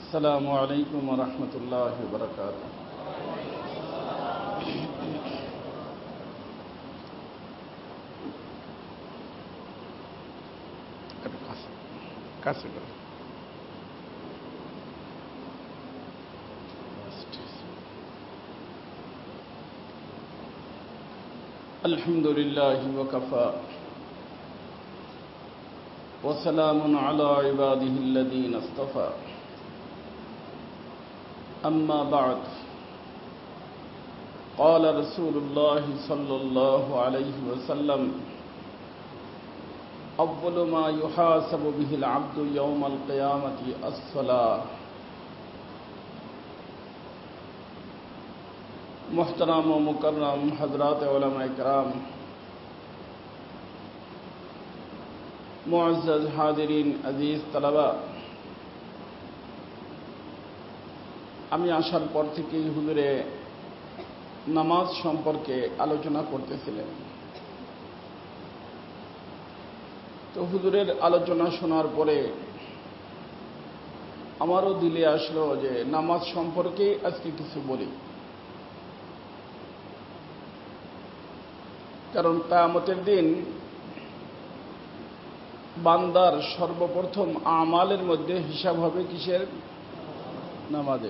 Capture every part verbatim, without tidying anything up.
السلام عليكم ورحمة الله وبركاته. الحمد لله وكفى وسلام على عباده الذين اصطفى أما بعد قال رسول الله صلى الله عليه وسلم أول ما يحاسب به العبد يوم القيامة الصلاة. محترم و مکرم حضرات علماء کرام، মুআজ্জাজ হাজিরিন, আজিজ তালাবা, আমি আসার পর থেকেই হুজুরে নামাজ সম্পর্কে আলোচনা করতেছিলেন। তো হুজুরের আলোচনা শোনার পরে আমারও দিলে আসলো যে নামাজ সম্পর্কে আজকে কিছু বলি, কারণ কিয়ামতের দিন বান্দার সর্বপ্রথম আমালের মধ্যে হিসাব হবে কিসের? নামাজের।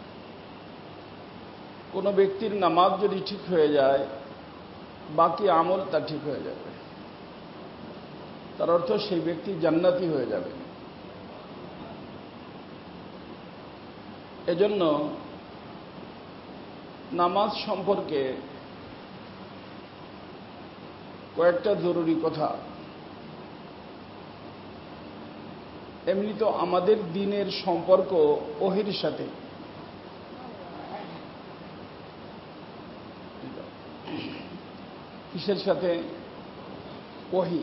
কোন ব্যক্তির নামাজ যদি ঠিক হয়ে যায়, বাকি আমল তা ঠিক হয়ে যাবে, তার অর্থ সেই ব্যক্তি জান্নাতি হয়ে যাবে। এজন্য নামাজ সম্পর্কে কয়েকটা জরুরি কথা। এমনি তো আমাদের দ্বীনের সম্পর্ক ওহীর সাথে, কিসের সাথে? ওহী।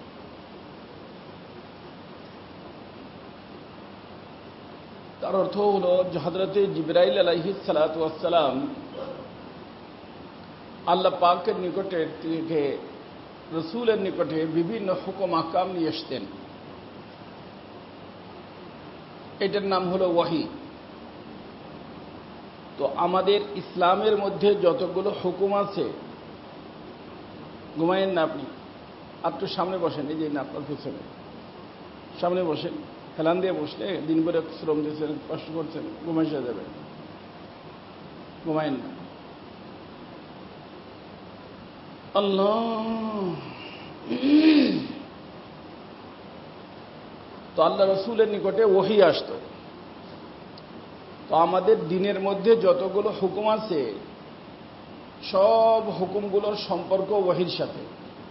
তার অর্থ হলো হযরতে জিবরাইল আলাইহিস সালাতু ওয়াস সালাম আল্লাহ পাকের নিকটে থেকে রাসূলের নিকটে বিভিন্ন হুকুম আহকাম নিয়ে আসতেন। এটার নাম হলো ওহী। তো আমাদের ইসলামের মধ্যে যতগুলো হুকুম আছে, ঘুমায়েন না আপনি, একটু সামনে বসেন, এই যে না আপনার পিছনে সামনে বসেন। হেলান দিয়ে বসলে দিন ভরে শ্রম দিয়েছেন, কষ্ট করছেন, ঘুমাইসা যাবে, ঘুমায়েন না। আল্লাহ। তো আল্লাহ রসুলের নিকটে ওহী আসতো। তো আমাদের দ্বীনের মধ্যে যতগুলো হুকুম আছে, সব হুকুমগুলোর সম্পর্ক ওহীর সাথে।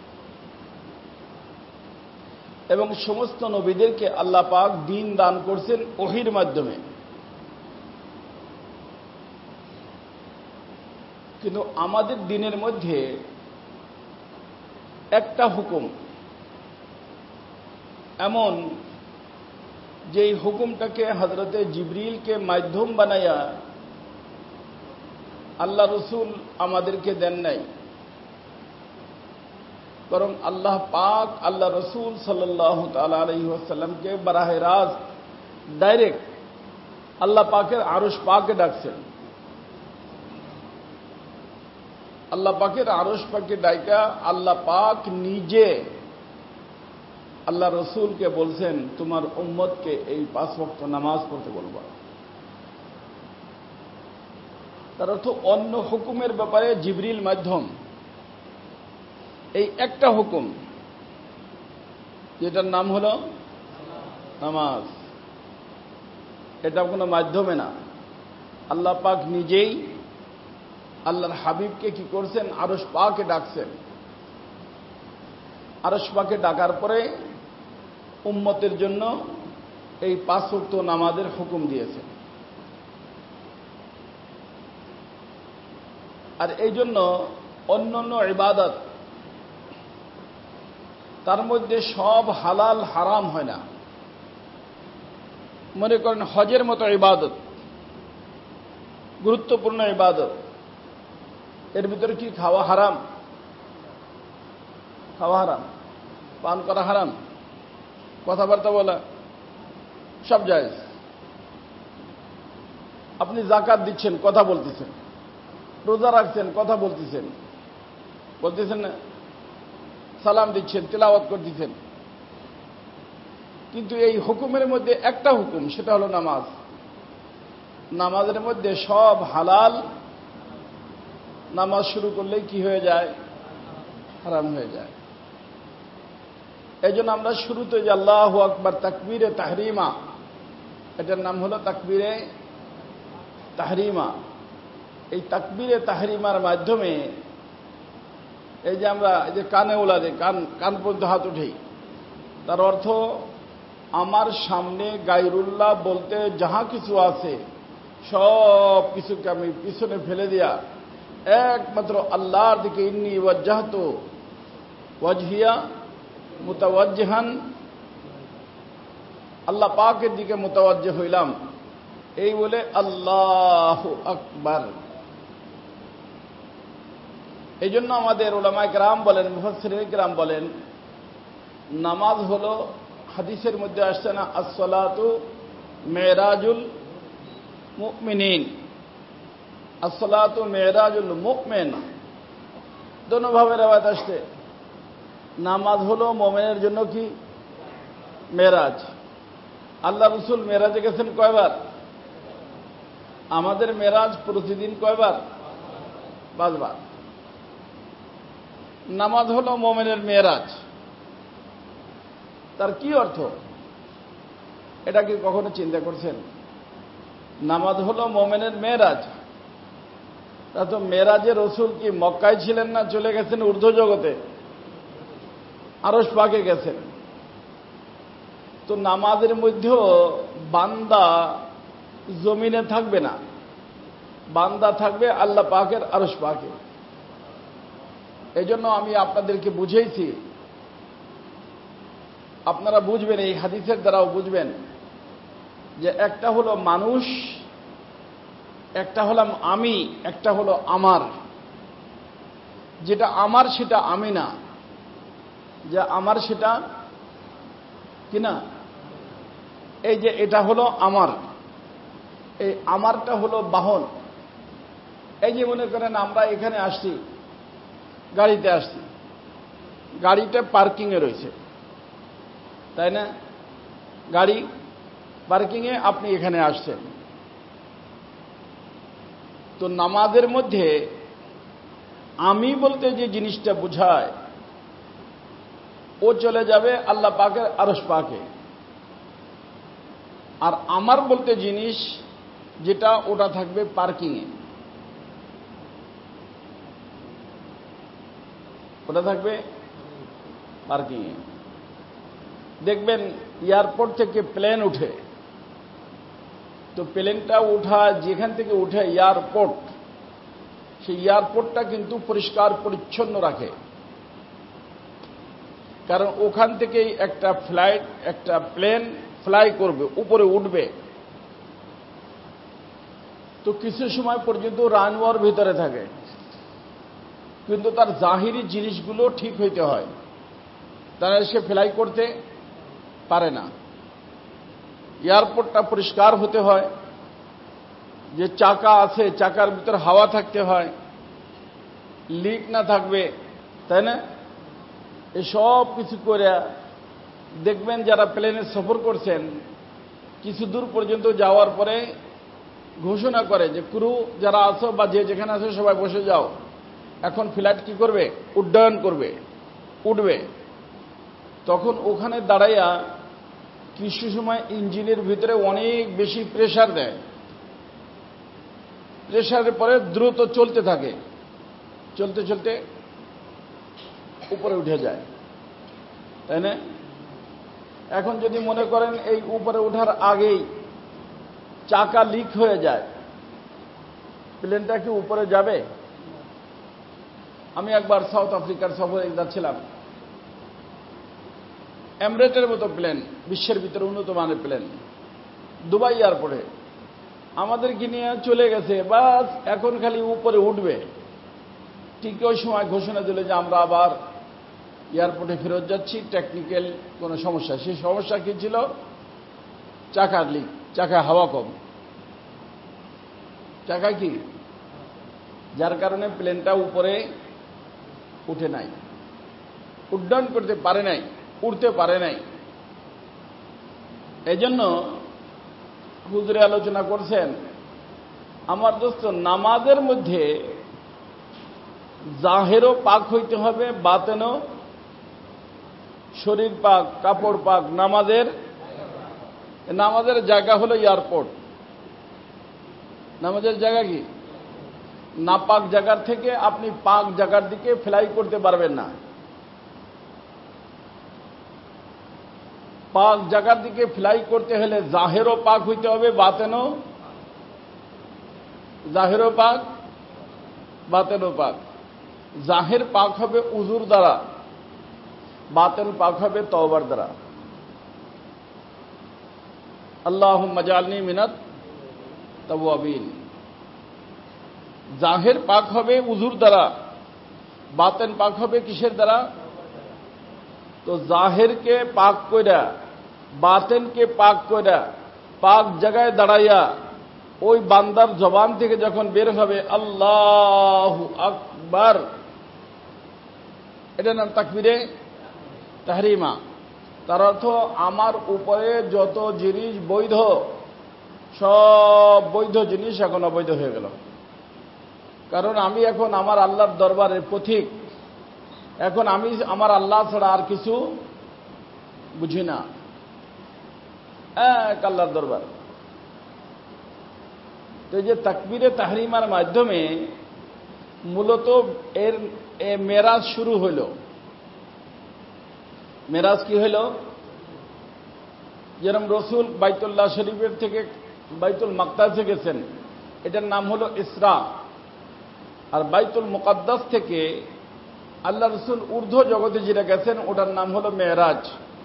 এবং সমস্ত নবীদেরকে আল্লাহ পাক দ্বীন দান করছেন ওহীর মাধ্যমে। কিন্তু আমাদের দ্বীনের মধ্যে একটা হুকুম এমন, যেই হুকুমটাকে হযরতে জিবরিলকে মাধ্যম বানায়া আল্লাহ রসুল আমাদেরকে দেন নাই, বরং আল্লাহ পাক আল্লাহ রসুল সাল্লাল্লাহু তাআলা আলাইহি ওয়াসাল্লামকে বারাহে রাস্ত ডাইরেক্ট আল্লাহ পাকের আরশ পাকে ডাকছেন। আল্লাহ পাকের আরশ পাকে ডাইকা আল্লাহ পাক নিজে আল্লাহ রসুলকে বলছেন, তোমার উম্মতকে এই পাঁচ ওয়াক্ত নামাজ পড়তে বলবা। তার অর্থ অন্য হুকুমের ব্যাপারে জিবরিল মাধ্যম, এই একটা হুকুম যেটার নাম হলো নামাজ, এটা কোনো মাধ্যমে না। আল্লাহ পাক নিজেই আল্লাহর হাবিবকে কি করছেন? আরশ পাকে ডাকছেন। আরশ পাকে ডাকার পরে উম্মতের জন্য এই পাঁচ ওয়াক্ত নামাজের হুকুম দিয়েছেন। আর এই জন্য অন্য অন্য ইবাদত, তার মধ্যে সব হালাল হারাম হয় না। মনে করেন হজের মতো ইবাদত, গুরুত্বপূর্ণ ইবাদত, এর ভিতরে কি খাওয়া হারাম? খাওয়া হারাম, পান করা হারাম, কথাবার্তা বলা সব জায়েজ। আপনি যাকাত দিচ্ছেন, কথা বলতেছেন, রোজা রাখছেন, কথা বলতেছেন, বলতেছেন না, সালাম দিচ্ছেন, তিলাওয়াত করতেছেন, কিন্তু এই হুকুমের মধ্যে একটা হুকুম, সেটা হলো নামাজ। নামাজের মধ্যে সব হালাল, নামাজ শুরু করলেই কি হয়ে যায়? হারাম হয়ে যায়। এই জন্য আমরা শুরুতে যে আল্লাহু আকবার তাকবীরে তাহরিমা, এটার নাম হলো তাকবীরে তাহরিমা। এই তাকবীরে তাহরিমার মাধ্যমে এই যে আমরা এই যে কানে ওলাদে কান কান পর্যন্ত হাত উঠেই, তার অর্থ আমার সামনে গায়রুল্লাহ বলতে যাহা কিছু আছে সব কিছুকে আমি পিছনে ফেলে দিয়া একমাত্র আল্লাহর দিকে ইন্নী ওয়াজ্জাহতু ওয়াজহিয়া মুতাওয়াজ্জিহান, আল্লাহ পাকের দিকে মুতাওয়াজ্জিহ হইলাম, এই বলে আল্লাহু আকবার। এই জন্য আমাদের উলামায়ে কেরাম বলেন, মুফাসসিরিনে কেরাম বলেন, নামাজ হলো, হাদিসের মধ্যে আসছে না, আসসালাতু মেরাজুল মুমিনিন, আসসালাতু মেরাজুল মুমিন, দোনোভাবে রওয়ায়াত আসছে। নামাজ হলো মুমিনের জন্য কি? মেরাজ। আল্লাহ রসুল মেরাজে গেছেন কয়বার? আমাদের মেরাজ প্রতিদিন কয়বার? পাঁচবার। নামাজ হলো মুমিনের মেরাজ। তার কি অর্থ? এটা কি কখনো চিন্তা করছেন? নামাজ হলো মুমিনের মেরাজ। তা তো মেরাজে রসুল কি মক্কায় ছিলেন না, চলে গেছেন ঊর্ধ্ব জগতে, আরশ পাকে গেছেন। তো নামাজের মধ্যেও বান্দা জমিনে থাকবে না, বান্দা থাকবে আল্লাহ পাকের আরশ পাকে। এই জন্য আমি আপনাদেরকে বুঝেইছি, আপনারা বুঝবেন, এই হাদিসের দ্বারাও বুঝবেন যে একটা হলো মানুষ, একটা হলাম আমি, একটা হলো আমার। যেটা আমার সেটা আমি না, যে আমার সেটা কিনা। এই যে এটা হলো আমার, এই আমারটা হলো বাহন। এই যে মনে করেন আমরা এখানে আসছি, গাড়িতে আসছি, গাড়িটা পার্কিংয়ে রয়েছে, তাই না? গাড়ি পার্কিংয়ে, আপনি এখানে আসছেন। তো নামাজের মধ্যে আমি বলতে যে জিনিসটা বোঝায়, ও চলে যাবে আল্লাহ পাকের আরশ পাকে। আর আমার বলতে জিনিস যেটা, ওটা থাকবে পার্কিংয়ে, ওটা থাকবে পার্কিংয়ে। দেখবেন এয়ারপোর্ট থেকে প্লেন উঠে, তো প্লেনটা উঠা যেখান থেকে উঠে এয়ারপোর্ট, সেই এয়ারপোর্টটা কিন্তু পরিষ্কার পরিচ্ছন্ন রাখে, কারণ ওখান থেকেই একটা ফ্লাইট, একটা প্লেন ফ্লাই করবে, উপরে উঠবে। তো কিছু সময় পর্যন্ত রানওয়ের ভিতরে থাকে, কিন্তু তার জাহিরি জিনিসগুলো ঠিক হইতে হয়, তাহলে সে ফ্লাই করতে পারে না। এয়ারপোর্টটা পরিষ্কার হতে হয়, যে চাকা আছে চাকার ভিতরে হাওয়া থাকতে হয়, লিক না থাকবে, তাই না? এসব কিছু করে দেখবেন যারা প্লেনে সফর করছেন, কিছু দূর পর্যন্ত যাওয়ার পরে ঘোষণা করে যে ক্রু যারা আছো বা যে যেখানে আছো সবাই বসে যাও, এখন ফ্লাইট কি করবে? উড্ডয়ন করবে, উঠবে। তখন ওখানে দাঁড়াইয়া কিছু সময় ইঞ্জিনের ভিতরে অনেক বেশি প্রেসার দেয়, প্রেসারের পরে দ্রুত চলতে থাকে, চলতে চলতে উপরে উঠে যায়, তাই না? এখন যদি মনে করেন এই উপরে ওঠার আগেই চাকা লিক হয়ে যায়, প্লেনটা কি উপরে যাবে? আমি একবার সাউথ আফ্রিকার সফরে যাচ্ছিলাম, এমিরেটের মতো প্লেন, বিশ্বের ভিতরে উন্নত মানের প্লেন, দুবাই এয়ারপোর্টে আমাদেরকে নিয়ে চলে গেছে, বাস এখন খালি উপরে উঠবে। ঠিক ওই সময় ঘোষণা দিল যে আমরা আবার এয়ারপোর্টে ফেরত যাচ্ছি, টেকনিক্যাল কোনো সমস্যা। সেই সমস্যা কি ছিল? চাকার লিক, চাকা হাওয়া কম। চাকা কি, যার কারণে প্লেনটা উপরে উঠে নাই, উড্ডয়ন করতে পারে নাই, উড়তে পারে নাই। এই জন্য হুজুরে আলোচনা করছেন, আমার দোস্ত, নামাজের মধ্যে জাহেরও পাক হইতে হবে, বাতেনও, শরীর পাক, কাপড় পাক। নামাজের নামাজের জায়গা হলো এয়ারপোর্ট। নামাজের জায়গা কি? নাপাক জায়গার থেকে আপনি পাক জায়গার দিকে ফ্লাই করতে পারবেন না। পাক জায়গার দিকে ফ্লাই করতে হলে জাহেরও পাক হইতে হবে, বাতেনও জাহেরও পাক, বাতেনও পাক। জাহের পাক হবে উজুর দ্বারা, বাতেন পাক হবে তওবার দ্বারা। আল্লাহুম্মা জাআলনি মিনাত তাওয়াবিন। জাহের পাক হবে উজুর দ্বারা, বাতেন পাক হবে কিসের দ্বারা? তো জাহেরকে পাক কইরা, বাতেনকে পাক কইরা, পাক জায়গায় দাঁড়াইয়া ওই বান্দার জবান থেকে যখন বের হবে আল্লাহু আকবার, এটার নাম তাকবীরে তাহরিমা। তার অর্থ আমার উপরে যত জিনিস বৈধ, সব বৈধ জিনিস এখন অবৈধ হয়ে গেল। কারণ আমি এখন আমার আল্লাহর দরবারের পথিক। এখন আমি আমার আল্লাহ ছাড়া আর কিছু বুঝি না, এক আল্লাহর দরবার। তো এই যে তাকবীরে তাহরিমার মাধ্যমে মূলত এর মেরাজ শুরু হইল। মেরাজ কি হইল? যেরকম রসুল বাইতুল্লাহ শরীফের থেকে বাইতুল মাকদাসে গেছেন, এটার নাম হলো ইসরা। আর বাইতুল মুকাদ্দাস থেকে আল্লাহ রসুল ঊর্ধ্ব জগতে যেটা গেছেন, ওটার নাম হলো মেরাজ।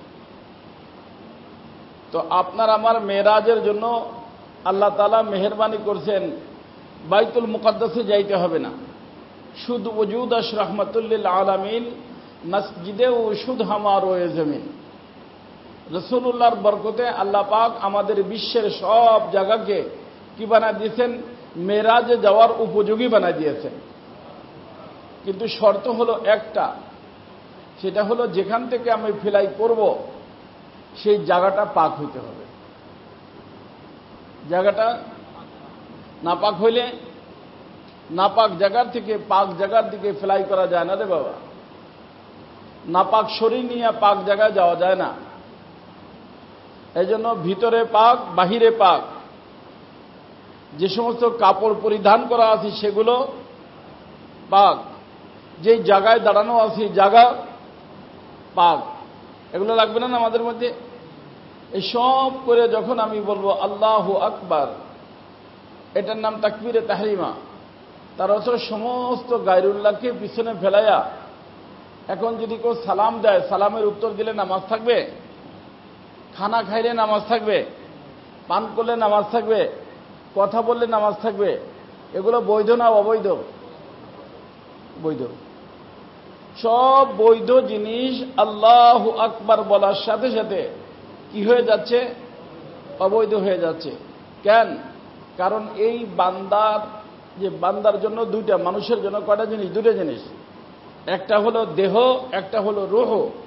তো আপনার আমার মেরাজের জন্য আল্লাহ তাআলা মেহেরবানি করছেন, বাইতুল মুকাদ্দাসে যাইতে হবে না। শুধু ওজুদ আশ রহমাতুল্লিল আলামিন মসজিদে ও শুধ হামার ওয়ে জমিন। রসুল্লাহর বরকতে আল্লাহ পাক আমাদের বিশ্বের সব জায়গাকে কি বানায় দিয়েছেন? মেরাজে যাওয়ার উপযোগী বানায় দিয়েছেন। কিন্তু শর্ত হলো একটা, সেটা হলো যেখান থেকে আমি ফ্লাই করব সেই জায়গাটা পাক হইতে হবে। জায়গাটা নাপাক হইলে নাপাক জায়গার থেকে পাক জায়গার দিকে ফ্লাই করা যায় না রে বাবা। নাপাক শরীর নিয়ে পাক জায়গায় যাওয়া যায় না। এই জন্য ভিতরে পাক, বাহিরে পাক। যে সমস্ত কাপড় পরিধান করা আছে সেগুলো পাক, যেই জায়গায় দাঁড়ানো আছে জায়গা পাক। এগুলো লাগবে না আমাদের মধ্যে? এই সব করে যখন আমি বলবো আল্লাহু আকবার, এটার নাম তাকবীরে তাহরিমা। তার অর্থ সমস্ত গায়রুল্লাহকে পিছনে ফেলাইয়া এখন যদি কেউ সালাম দেয়, সালামের উত্তর দিলে নামাজ থাকবে? খানা খাইলে নামাজ থাকবে? পান করলে নামাজ থাকবে? কথা বললে নামাজ থাকবে? এগুলো বৈধ না অবৈধ? বৈধ। সব বৈধ জিনিস আল্লাহু আকবার বলার সাথে সাথে কি হয়ে যাচ্ছে? অবৈধ হয়ে যাচ্ছে। কেন? কারণ এই বান্দার যে বান্দার জন্য দুইটা, মানুষের জন্য কয়টা জিনিস? দুটো জিনিস। একটা হলো দেহ, একটা হলো রূহ।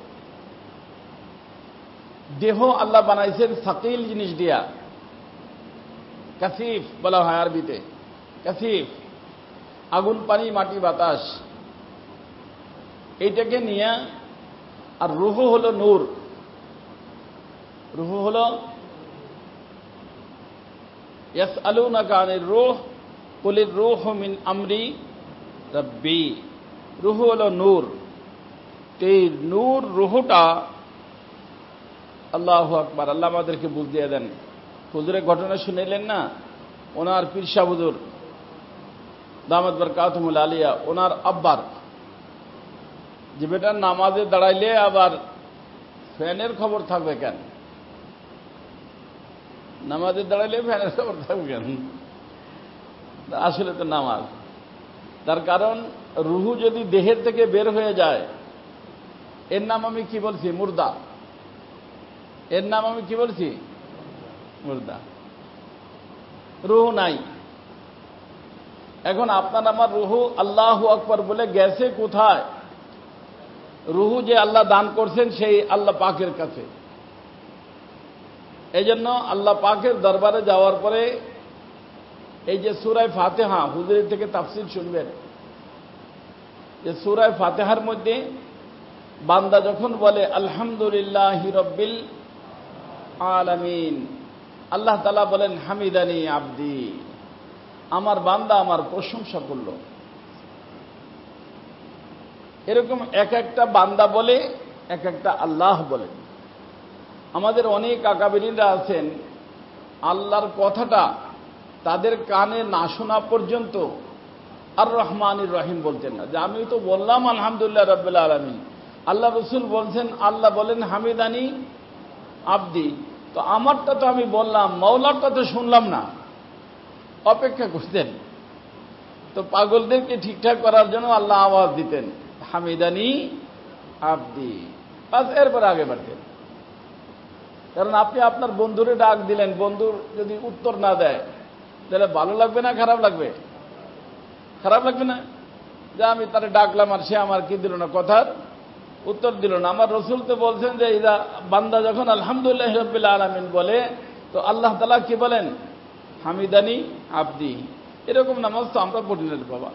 দেহ আল্লাহ বানাইছেন সাকিল জিনিস দিয়া, কাসিফ বলা হয় আরবিতে। কাসিফ, আগুন, পানি, মাটি, বাতাস, এইটাকে নিয়ে। আর রূহ হলো নূর। রূহ হলো ইয়াসআলুনাকা আনির রূহ কুলির রূহু মিন আমরি রাব্বি। রূহ হলো নূর। এই নূর রূহটা আল্লাহু আকবার। আল্লাহ আমাদেরকে বুঝ দিয়ে দেন। হুজুরের ঘটনা শুনেলেন না? ওনার পীর সাহেব হুজুর দামাত বরকাতুহুল আলিয়া, ওনার আব্বার যে বেটা নামাজে দাঁড়াইলে আবার ফ্যানের খবর থাকবে কেন? নামাজে দাঁড়াইলে ফ্যানের খবর থাকবে কেন? আসলে তো নামাজ। তার কারণ রুহু যদি দেহের থেকে বের হয়ে যায়, এর নাম আমি কি বলছি? মুর্দা। এর নাম আমি কি বলছি? মুর্দা। রুহু নাই। এখন আপনার আমার রুহু আল্লাহু আকবার বলে গেছে কোথায়? রুহু যে আল্লাহ দান করছেন সেই আল্লাহ পাকের কাছে। এই জন্য আল্লাহ পাকের দরবারে যাওয়ার পরে এই যে সূরা ফাতিহা, হুজুরের থেকে তাফসীর শুনবেন, যে সূরা ফাতিহার মধ্যে বান্দা যখন বলে আলহামদুলিল্লাহি রাব্বিল আলামিন, আল্লাহ তাআলা বলেন হামিদানি আবদি, আমার বান্দা আমার প্রশংসা করল। এরকম এক একটা বান্দা বলে, এক একটা আল্লাহ বলেন। আমাদের অনেক আকাবিরিনরা আছেন, আল্লাহর কথাটা তাদের কানে না শোনা পর্যন্ত আর রহমানির রহিম বলতেন না। যে আমি তো বললাম আলহামদুলিল্লাহ রাব্বিল আলামিন, আল্লাহ রসুল বলছেন, আল্লাহ বলেন হামিদানি আবদি, তো আমারটা তো আমি বললাম, মাওলারটা তো শুনলাম না, অপেক্ষা করতেন। তো পাগলদেরকে ঠিকঠাক করার জন্য আল্লাহ আওয়াজ দিতেন হামিদানি আবদি, বাস এরপর আগে বাড়তেন। কারণ আপনি আপনার বন্ধুরে ডাক দিলেন, বন্ধুর যদি উত্তর না দেয় তাহলে ভালো লাগবে না খারাপ লাগবে? খারাপ লাগবে না? যে আমি তারে ডাকলাম আর সে আমার কি দিল না, কথার উত্তর দিল না। আমার রসুল তো বলছেন যে ইদা বান্দা যখন আলহামদুলিল্লাহ রাব্বিল আলামিন বলে, তো আল্লাহ তাআলা কি বলেন? হামিদানি আবদি। এরকম নামাজ তো আমরা পড়ি না বাবা।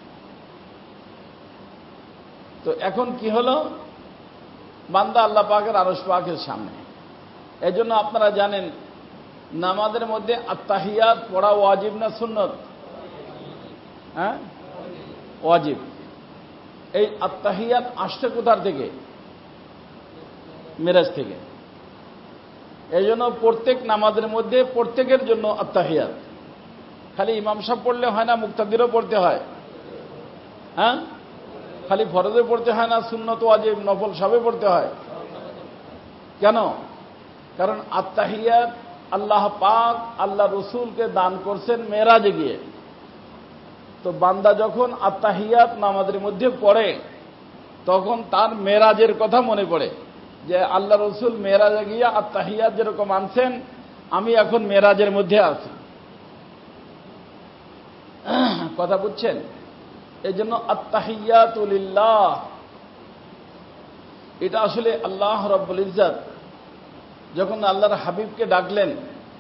তো এখন কি হলো, বান্দা আল্লাহ পাকের আরশ পাকের সামনে। এই জন্য আপনারা জানেন নামাজের মধ্যে আত্তাহিয়াত পড়া ওয়াজিব না সুন্নত? হ্যাঁ, ওয়াজিব। এই আত্তাহিয়াত আসছে কোথার থেকে? মেরাজ থেকে। এই জন্য প্রত্যেক নামাজের মধ্যে প্রত্যেকের জন্য আত্তাহিয়াত। খালি ইমাম সাহেব পড়লে হয় না, মুক্তাদিরও পড়তে হয়। হ্যাঁ, খালি ফরজে পড়তে হয় না, সুন্নত ওয়াজিব নফল সবে পড়তে হয়। কেন? কারণ আত্তাহিয়াত আল্লাহ পাক আল্লাহ রসুলকে দান করছেন মেরাজে গিয়ে। তো বান্দা যখন আত্তাহিয়াত নামাজের মধ্যে পড়ে তখন তার মেরাজের কথা মনে পড়ে, যে আল্লাহ রসুল মেরাজে গিয়ে আত্তাহিয়াত যেরকম আনছেন, আমি এখন মেরাজের মধ্যে আছি। কথা বুঝছেন? এই জন্য আত্তাহিয়াতু লিল্লাহ, এটা আসলে আল্লাহ রাব্বুল ইজ্জত যখন আল্লাহর হাবিবকে ডাকলেন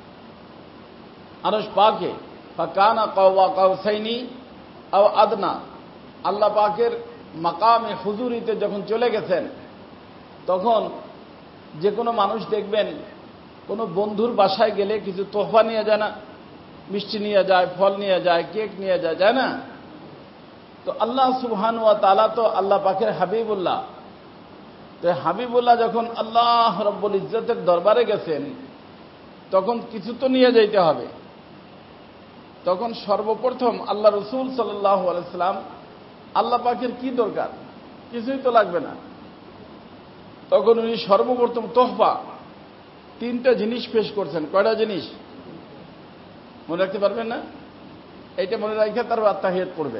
আরশ পাকে, ফাকানা কাওয়া কাউসাইনি আও আদনা, আল্লাহ পাকের মাকামে হুজুরিতে যখন চলে গেছেন, তখন যে কোনো মানুষ দেখবেন কোনো বন্ধুর বাসায় গেলে কিছু তোহফা নিয়ে যায় না? মিষ্টি নিয়ে যায়, ফল নিয়ে যায়, কেক নিয়ে যায়, যায় না? তো আল্লাহ সুবহানাহু ওয়া তাআলা তো আল্লাহ পাকের হাবিবুল্লাহ। তো হাবিবুল্লাহ যখন আল্লাহ রাব্বুল ইজ্জতের দরবারে গেছেন, তখন কিছু তো নিয়ে যাইতে হবে। তখন সর্বপ্রথম আল্লাহ রসুল সাল্লাল্লাহু আলাইহি সাল্লাম, আল্লাহ পাকের কি দরকার? কিছুই তো লাগবে না। তখন উনি সর্বপ্রথম তোহফা তিনটা জিনিস পেশ করছেন। কয়টা জিনিস মনে রাখতে পারবেন না? এইটা মনে রাখে তার আত্তাহিয়াত পড়বেন।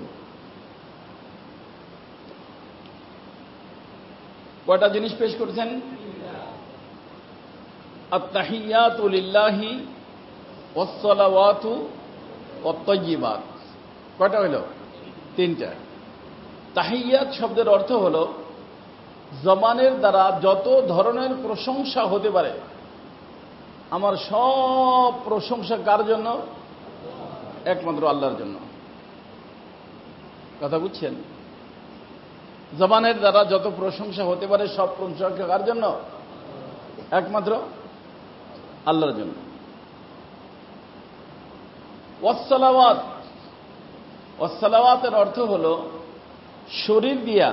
কয়টা জিনিস পেশ করছেন? আত্তাহিয়াতু লিল্লাহি ওয়াস সালাওয়াতু ওয়াত তাইয়্যিবাত। কয়টা হলো? তিনটা। তাহিয়াত শব্দের অর্থ হলো জবানের দ্বারা যত ধরনের প্রশংসা হতে পারে, আমার সব প্রশংসা কার জন্য? একমাত্র আল্লাহর জন্য। কথা বুঝছেন? জবানের দ্বারা যত প্রশংসা হতে পারে সব প্রশংসা কার জন্য? একমাত্র আল্লাহর জন্য। ওয়াসসালাওয়াত, ওয়াসসালাওয়াতের অর্থ হলো শরীর দিয়া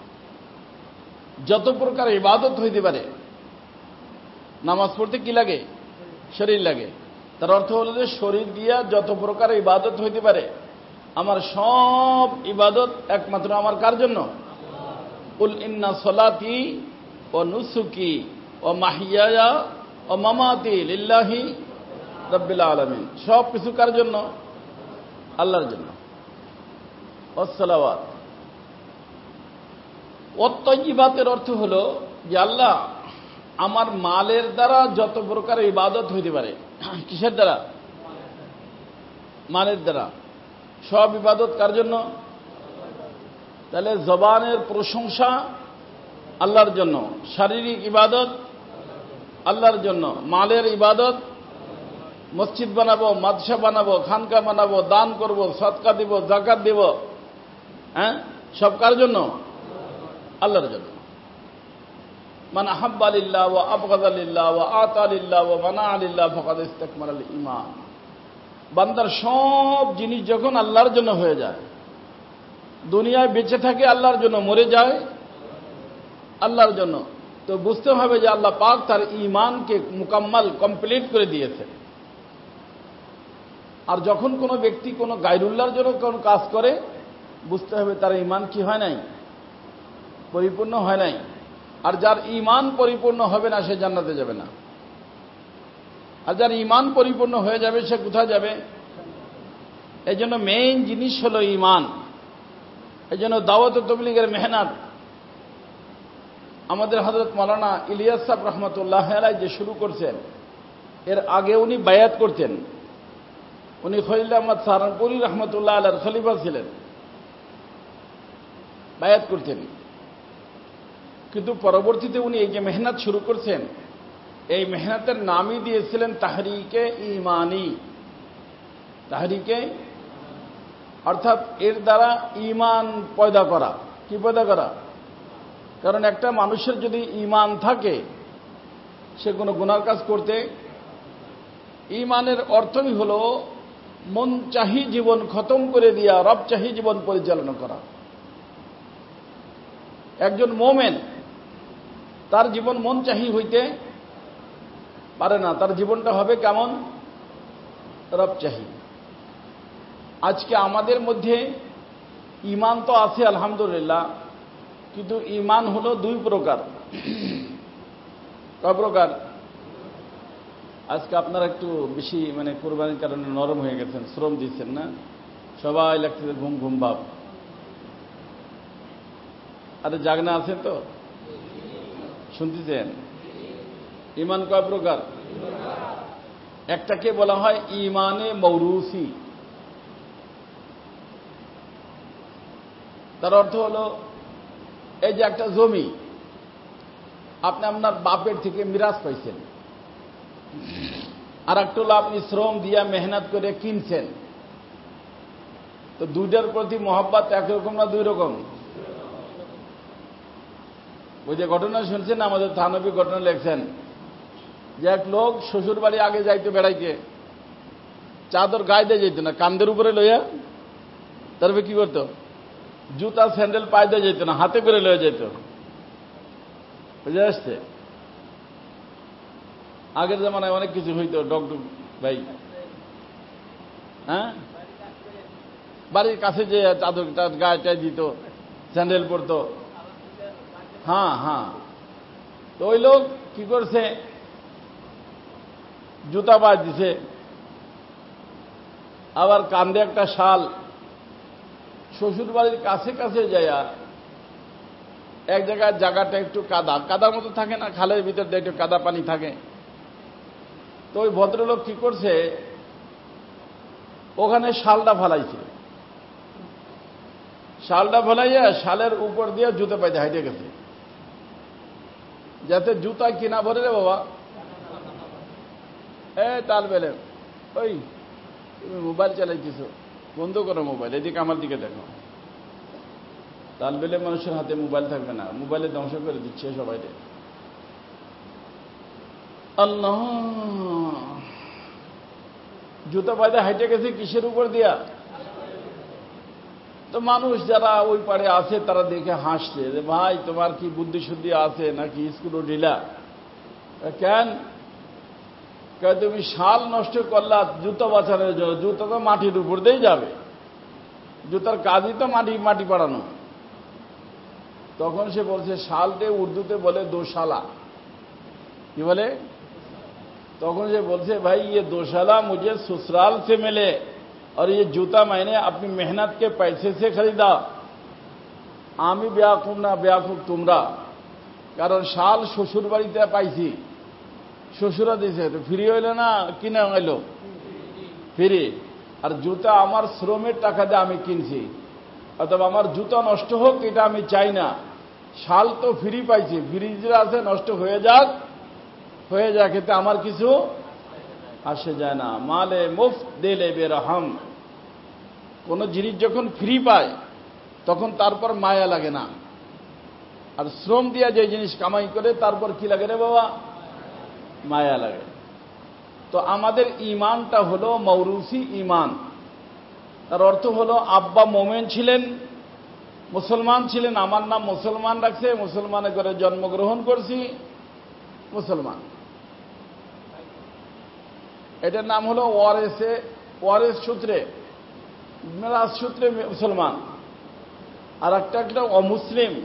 যত প্রকার ইবাদত হইতে পারে। নামাজ পড়তে কি লাগে? শরীর লাগে। তার অর্থ হলো যে শরীর দিয়া যত প্রকার ইবাদত হইতে পারে, আমার সব ইবাদত একমাত্র আমার কার জন্য? কুল ইন্না সলাতি ওয়া নুসুকি ওয়া মাহইয়ায়া ওয়া মামাতি লিল্লাহি রাব্বিল আলামিন। সব কিছু কার জন্য? আল্লাহর জন্য। ওয়াসসালাওয়াত। ওয়াত তাইয়্যিবাতের অর্থ হলো যে আল্লাহ আমার মালের দ্বারা যত প্রকার ইবাদত হইতে পারে। কিসের দ্বারা? মালের দ্বারা। সব ইবাদত কার জন্য? তাহলে জবানের প্রশংসা আল্লাহর জন্য, শারীরিক ইবাদত আল্লাহর জন্য, মালের ইবাদত, মসজিদ বানাবো, মাদ্রাসা বানাবো, খানকা বানাবো, দান করব, সদকা দিব, যাকাত দিব, হ্যাঁ, সব কার জন্য? আল্লাহর জন্য। মান আহাব্বা লিল্লাহ ওয়া আবগাযা লিল্লাহ ওয়া আতা লিল্লাহ ওয়া মানাআ লিল্লাহ ফাকাদ ইসতাকমালাল ঈমান। বান্দার সব জিনিস যখন আল্লাহর জন্য হয়ে যায়, দুনিয়ায় বেঁচে থাকে আল্লাহর জন্য, মরে যায় আল্লাহর জন্য, তো বুঝতে হবে যে আল্লাহ পাক তার ঈমানকে মুকাম্মাল কমপ্লিট করে দিয়েছে। আর যখন কোনো ব্যক্তি কোনো গায়রুল্লাহর জন্য কোনো কাজ করে, বুঝতে হবে তার ঈমান কি হয় নাই? পরিপূর্ণ হয় নাই। আর যার ঈমান পরিপূর্ণ হবে না সে জান্নাতে যাবে না। আর যার ঈমান পরিপূর্ণ হয়ে যাবে সে কোথায় যাবে? এই জন্য মেইন জিনিস হলো ঈমান। এই জন্য দাওয়াত ও তাবলীগের মেহনত আমাদের হযরত মাওলানা ইলিয়াস সাহেব রহমতুল্লাহ আলাইহি যে শুরু করছেন, এর আগে উনি বায়াত করতেন। উনি খলিল আহমদ সাহারানপুরি রহমতুল্লাহ আলাইহির খলিফা ছিলেন, বায়াত করতেন। কিন্তু পরবর্তীতে উনি এই যে মেহনত শুরু করছেন, এই মেহনতের নামই দিয়েছিলেন তাহরিকে ঈমানি। তাহরিকে অর্থাৎ এর দ্বারা ঈমান পয়দা করা। কি পয়দা করা? কারণ একটা মানুষের যদি ঈমান থাকে, সে কোনো গুনার কাজ করতে, ঈমানের অর্থই হল মন চাহি জীবন খতম করে দিয়া রব চাহি জীবন পরিচালনা করা। একজন মোমেন তার জীবন মন চাহি হইতে পারে না, তার জীবনটা হবে কেমন? রব চাহি। আজকে আমাদের মধ্যে ঈমান তো আছে আলহামদুলিল্লাহ, কিন্তু ঈমান হলো দুই প্রকার। কয় প্রকার? আজকে আপনারা একটু বেশি মানে কোরবানির কারণে নরম হয়ে গেছেন, শ্রম দিচ্ছেন না, সবাই লাগতেছে ঘুম ঘুম ভাব। আরে জাগনা আছেন তো? শুনতেছেন? ঈমান কয় প্রকার? একটাকে বলা হয় ঈমানে মৌরুসি। তার অর্থ হলো এই যে একটা জমি আপনি আপনার বাপের থেকে মিরাজ পাইছেন, আর একটা হলো আপনি শ্রম দিয়া মেহনত করে কিনছেন। তো দুইটার প্রতি মহব্বত একরকম না দুই রকম? ওই যে ঘটনা শুনছেন, আমাদের থানবী ঘটনা লেখছেন যে এক লোক শ্বশুর বাড়ি আগে যাইতো বেড়াইতে, চাদর গায়ে দিয়ে যেত না, কান্দের উপরে লইয়া, তারপরে কি করতো? জুতা স্যান্ডেল পায়ে দিয়ে যেত না, হাতে করে লয়ে যেত। বুঝে আসছে? আগের জামানায় অনেক কিছু হইতো ডকডক ভাই। হ্যাঁ, বাড়ির কাছে যে চাদর গায়ে দিত, স্যান্ডেল পরতো। হ্যাঁ হ্যাঁ। তো ওই লোক কি করছে? জুতা পায়ে দিছে, আবার কান্দে একটা শাল। শ্বশুর বাড়ির কাছে কাছে যাইয়া এক জায়গায় জায়গাটা একটু কাদা কাদার মতো থাকে না, খালের ভিতর দিয়ে একটু কাদা পানি থাকে। তো ওই ভদ্রলোক কি করছে? ওখানে শালটা ফেলাইছে, শালটা ফেলাইয়া শালের উপর দিয়ে জুতো পাইতে হাইটে গেছে, যাতে জুতা কিনা ভরে রে বাবা। এ তাল বেলে, ওই তুমি মোবাইল চালাইতেছ, বন্ধ করো মোবাইল, এদিকে আমার দিকে দেখো। তাল বেলে মানুষের হাতে মোবাইল থাকবে না, মোবাইলে ধ্বংস করে দিচ্ছে সবাই। আল্লাহ, জুতা পায়দা হাইটে গেছে কিসের উপর দিয়া? তো মানুষ যারা ওই পারে আছে তারা দেখে হাসছে যে ভাই তোমার কি বুদ্ধি শুদ্ধি আছে নাকি স্কুলও ঢিলা? কেন? তুমি শাল নষ্ট করলা জুতো বাঁচানোর জন্য, জুতো তো মাটির উপর দিয়েই যাবে, জুতার কাজই তো মাটি মাটি পাড়ানো। তখন সে বলছে, শালতে উর্দুতে বলে দোশালা। কি বলে? তখন সে বলছে ভাই ये दोशाला मुझे ससुराल से मिले और ये जूता मैंने अपनी मेहनत के पैसे से खरीदा। আমি বেয়াকুব না, বেয়াকুব তোমরা। কারণ শাল শ্বশুর বাড়িতে পাইছি, শ্বশুরা দিছে, তো ফ্রি হইল না কিনে হইল? ফ্রি। আর জুতা আমার শ্রমের টাকা দিয়ে আমি কিনছি, অথবা আমার জুতা নষ্ট হোক এটা আমি চাই না। শাল তো ফ্রি পাইছি, ফ্রিজে আছে, নষ্ট হয়ে যাক হয়ে যাক, এতে আমার কিছু আসে যায় না। মালে মুফত দিলে বেরহম, কোন জিনিস যখন ফ্রি পায় তখন তারপর মায়া লাগে না। আর শ্রম দিয়া যে জিনিস কামাই করে তারপর কি লাগে রে বাবা? মায়া লাগে। তো আমাদের ইমানটা হলো মৌরুসি ইমান। তার অর্থ হলো আব্বা মোমেন ছিলেন, মুসলমান ছিলেন, আমার নাম মুসলমান রাখছে, মুসলমানে করে জন্মগ্রহণ করছি, মুসলমান। এটার নাম হলো ওয়ারেসে, ওয়ারেস সূত্রে, মেরাজ সূত্রে মুসলমান। আর একটা একটা অমুসলিম,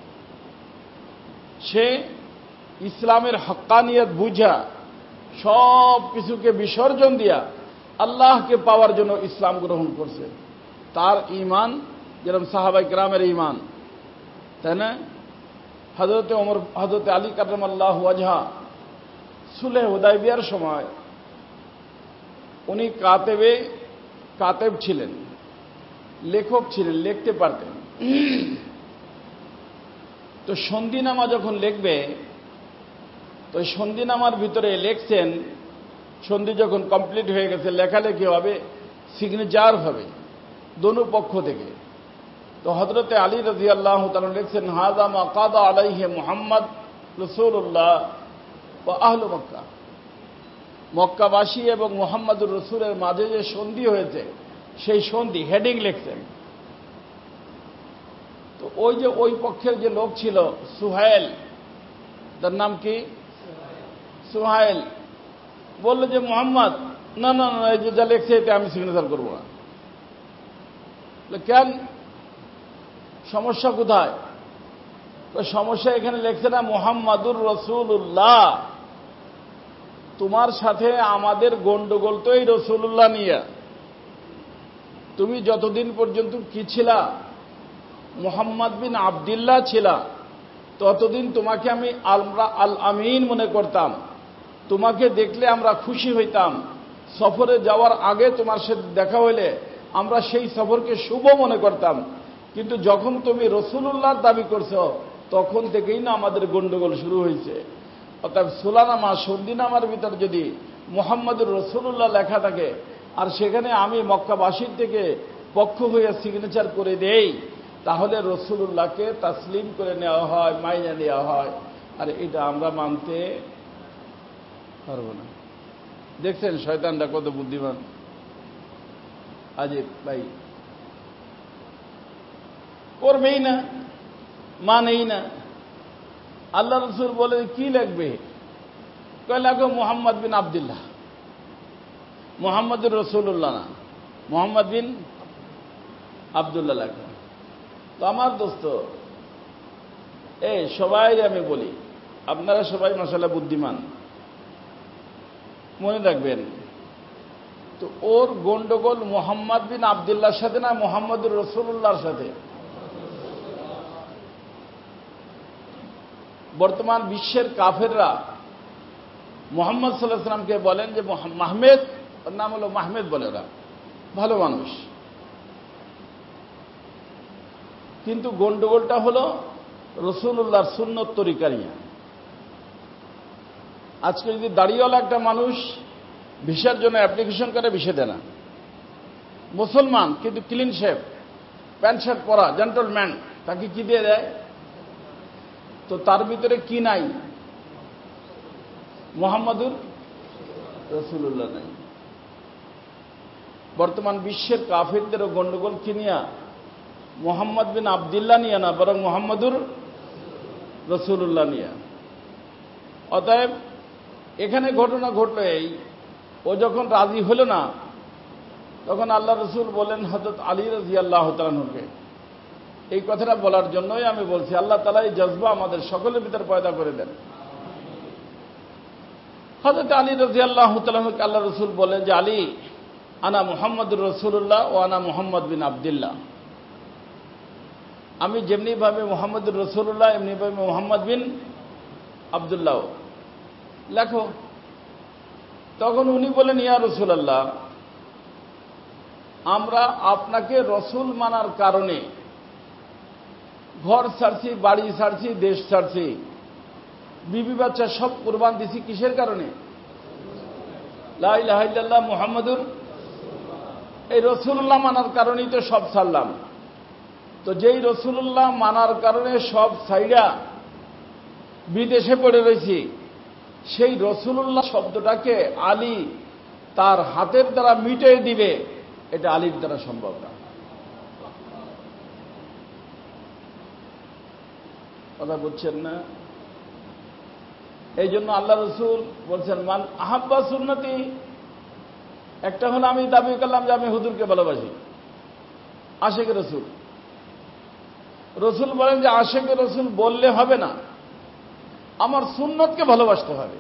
সে ইসলামের হক্কানিয়ত বুঝা সব কিছুকে বিসর্জন দিয়া আল্লাহকে পাওয়ার জন্য ইসলাম গ্রহণ করছে। তার ঈমান যেরকম সাহাবায়ে কেরামের ঈমান, তাই না? হযরতে ওমর, হযরতে আলী কাররামাল্লাহু ওয়াজহা সুলহ হুদায়বিয়ার সময় উনি কাতেবে কাতেব ছিলেন, লেখক ছিলেন, লিখতে পারতেন। তো সন্ধিনামা যখন লিখবে, তো সন্ধিনামার ভিতরে লিখছেন, সন্ধি যখন কমপ্লিট হয়ে গেছে, লেখালেখি হবে, সিগনেচার হবে দোনো পক্ষ থেকে। তো হযরতে আলী রাদিয়াল্লাহু তাআলা লিখছেন, হাযা মা কাদা আলাইহি মুহাম্মদ রাসূলুল্লাহ ওয়া আহলু মক্কা। মক্কাবাসী এবং মুহাম্মদুর রাসূলের মাঝে যে সন্ধি হয়েছে সেই সন্ধি, হেডিং লিখছেন। তো ওই যে ওই পক্ষের যে লোক ছিল সুহাইল, তার নাম কি? সুহাইল বলল যে মুহাম্মদ, না না না, এই যে যা লিখছে এটা আমি সিগনেচার করব না। কেন? সমস্যা কোথায়? সমস্যা এখানে লিখছে না মুহাম্মাদুর রাসূলুল্লাহ, তোমার সাথে আমাদের গন্ডগোল তো এই রাসূলুল্লাহ নিয়ে। তুমি যতদিন পর্যন্ত কি ছিলা? মুহাম্মদ বিন আব্দুল্লাহ ছিলা, ততদিন তোমাকে আমি আমরা আল আমিন মনে করতাম, তোমাকে দেখলে আমরা খুশি হইতাম, সফরে যাওয়ার আগে তোমার সাথে দেখা হইলে আমরা সেই সফরকে শুভ মনে করতাম। কিন্তু যখন তুমি রাসূলুল্লাহর দাবি করছো তখন থেকেই না আমাদের গন্ডগোল শুরু হয়েছে। অর্থাৎ সুলানামা, সন্ধিনামার ভিতর যদি মুহাম্মদুর রাসূলুল্লাহ লেখা থাকে আর সেখানে আমি মক্কাবাসীর থেকে পক্ষ হয়ে সিগনেচার করে দেই, তাহলে রাসূলুল্লাহকে তাসলিম করে নেওয়া হয়, মাইনে নেওয়া হয়। আর এটা আমরা মানতে পারবো না। দেখছেন শয়তানটা কত বুদ্ধিমান। আজিব ভাই, করবেই না, মানেই না। আল্লাহ রাসূল বলে কি লিখবে? কয় লাগো মুহাম্মদ বিন আব্দুল্লাহ, মুহাম্মদুর রাসূলুল্লাহ না, মুহাম্মদ বিন আব্দুল্লাহ লাগবে। তো আমার দোস্ত, এই সবাই আমি বলি, আপনারা সবাই মাশাআল্লাহ বুদ্ধিমান, মনে রাখবেন। তো ওর গন্ডগোল মুহাম্মদ বিন আব্দুল্লাহর সাথে না মুহাম্মদুর রাসূলুল্লাহর সাথে? বর্তমান বিশ্বের কাফেররা মুহাম্মদ সাল্লাল্লাহু আলাইহি ওয়াসাল্লামকে বলেন যে মাহমেদ, ওর নাম হলো মাহমেদ বলে, ওরা ভালো মানুষ। কিন্তু গন্ডগোলটা হলো রাসূলুল্লাহর সুন্নত তরিকা নিয়ে। আজকে যদি দাড়িওয়ালা একটা মানুষ ভিসার জন্য অ্যাপ্লিকেশন করে, ভিসা দেয় না। মুসলমান কিন্তু ক্লিন শেভ, প্যান্ট শার্ট পরা, জেন্টলম্যান, তাকে কি দিয়ে দেয়? তো তার ভিতরে কি নাই? মুহাম্মদুর রাসূলুল্লাহ নাই। বর্তমান বিশ্বের কাফেরদেরও গন্ডগোল কি নিয়া? মুহাম্মদ বিন আব্দুল্লাহ নিয়ে না, বরং মুহাম্মদুর রাসূলুল্লাহ নিয়ে। অতএব এখানে ঘটনা ঘটল এই, ও যখন রাজি হল না, তখন আল্লাহ রাসূল বলেন হযরত আলী রাদিয়াল্লাহু তাআলা আনহুকে, এই কথাটা বলার জন্যই আমি বলছি, আল্লাহ তাআলা এই জজবা আমাদের সকলের ভিতর পয়দা করে দেন। হযরত আলী রাদিয়াল্লাহু তাআলা আনহুকে আল্লাহ রাসূল বলেন যে, আলী, আনা মুহাম্মদুর রাসূলুল্লাহ ও আনা মুহাম্মদ বিন আব্দুল্লাহ। আমি যেমনি ভাবে মুহাম্মদুর রাসূলুল্লাহ, এমনি ভাবে মুহাম্মদ বিন আব্দুল্লাহ লেখো। তখন উনি বলেন, ইয়া রাসূলুল্লাহ, আমরা আপনাকে রসুল মানার কারণে ঘর ছাড়ছি, বাড়ি ছাড়ছি, দেশ ছাড়ছি, বিবি বাচ্চা সব কুরবান দিছি কিসের কারণে? লা ইলাহা ইল্লাল্লাহ মুহাম্মাদুর, এই রসুল্লাহ মানার কারণেই তো সব ছাড়লাম। তো যেই রসুল্লাহ মানার কারণে সব ছাইড়া বিদেশে পড়ে রয়েছি, সেই রসুল্লাহ শব্দটাকে আলী তার হাতের দ্বারা মিটিয়ে দিবে, এটা আলীর দ্বারা সম্ভব না। কথা বুঝছেন না? এই জন্য আল্লাহ রসুল বলছেন, মান আহাব্বা সুন্নতি, একটা হলো আমি দাবি করলাম যে আমি হুজুরকে ভালোবাসি, আশেকে রসুল। রসুল বলেন যে আশেকে রসুল বললে হবে না, আমার সুন্নতকে ভালোবাসতে হবে।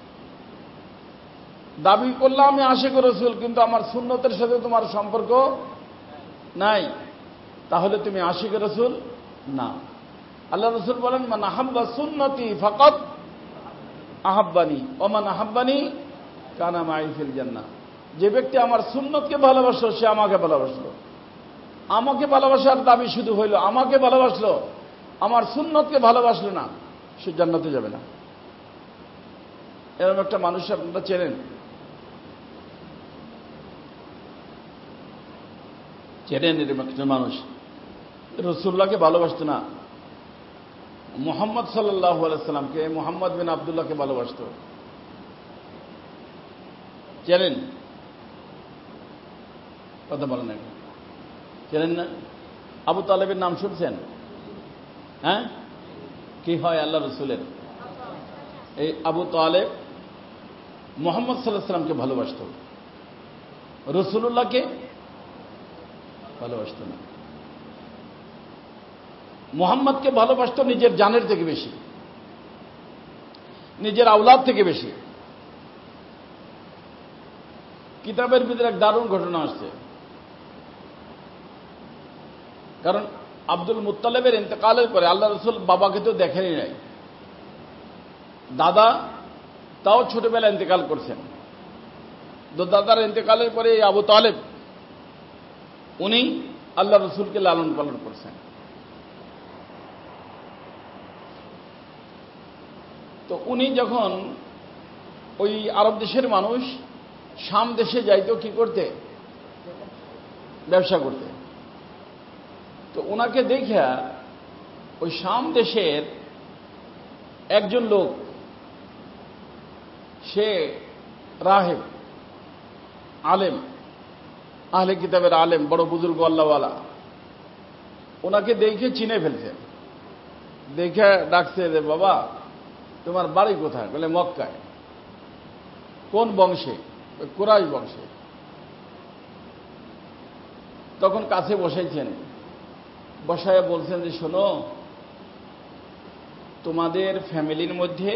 দাবি করলাম আমি আশেকে রসুল, কিন্তু আমার সুন্নতের সাথে তোমার সম্পর্ক নাই, তাহলে তুমি আশেকে রসুল না। আল্লাহ রসুল বলেন, মান আহাব্বা সুন্নতি ফাকাদ আহাব্বানি ওয়া মান আহাব্বানি কানা মাই ফিল জান্নাহ। যে ব্যক্তি আমার সুন্নতকে ভালোবাসলো সে আমাকে ভালোবাসলো। আমাকে ভালোবাসার দাবি শুধু হইল, আমাকে ভালোবাসলো, আমার সুন্নতকে ভালোবাসলো না, সে জান্নাতে যাবে না। এরকম একটা মানুষ আপনারা চেনেন? চেনেন এরকম একটা মানুষ রাসূলুল্লাহকে ভালোবাসতো না, মুহাম্মদ সাল্লাল্লাহু আলাইহি সাল্লামকে, মুহাম্মদ বিন আব্দুল্লাহকে ভালোবাসত? চেনেন? কথা বলেন না, চেনেন না? আবু তালেবের নাম শুনছেন? হ্যাঁ, কি হয় আল্লাহ রসুলের? এই আবু তালেব মুহাম্মদ সাল্লাল্লাহু আলাইহি সাল্লামকে ভালোবাসত, রাসূলুল্লাহকে ভালোবাসত না। মুহাম্মদকে ভালোবাসত নিজের জানের থেকে বেশি, নিজের আওলাদ থেকে বেশি। কিতাবের ভিতরে এক দারুণ ঘটনা আসছে। কারণ আব্দুল মুত্তালিবের ইন্তেকালের পরে আল্লাহ রসুল বাবাকে তো দেখেনি নাই, দাদা তাও ছোটবেলায় ইন্তেকাল করছেন। তো দাদার ইন্তেকালের পরে এই আবু তালেব উনি আল্লাহ রসুলকে লালন পালন করছেন। তো উনি যখন ওই আরব দেশের মানুষ শাম দেশে যাইতো কি করতে? ব্যবসা করতে। তো ওনাকে দেখা ওই শাম দেশের একজন লোক, সে রাহেব, আলেম, আহলে কিতাবের আলেম, বড় বুজুর্গ আল্লাহওয়ালা, ওনাকে দেখে চিনে ফেলছেন। দেখে ডাকছে যে বাবা তোমার বাড়ি কোথায়? বলে মক্কায়। কোন বংশে? কুরাইশ বংশে। তখন কাছে বসাইছেন, বসায় বলছেন যে শোনো, তোমাদের ফ্যামিলির মধ্যে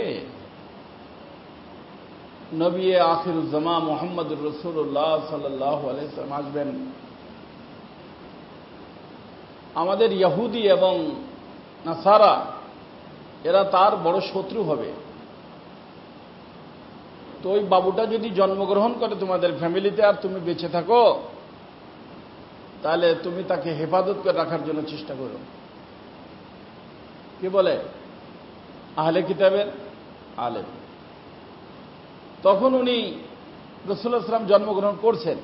নবী আখিরুজ্জামান মুহাম্মদুর রাসূলুল্লাহ সাল্লাল্লাহু আলাইহি ওয়াসাল্লাম আসবেন। আমাদের ইহুদি এবং নাসারা এরা তার বড় শত্রু হবে। তো ওই বাবুটা যদি জন্মগ্রহণ করে তোমাদের ফ্যামিলিতে আর তুমি বেঁচে থাকো, তাহলে তুমি তাকে হেফাজত করে রাখার জন্য চেষ্টা করো। কি বলে? আহলে কিতাবের আলেম। তখন উনি রাসূলুল্লাহ সাল্লাল্লাহু আলাইহি ওয়াসাল্লাম জন্মগ্রহণ করছেন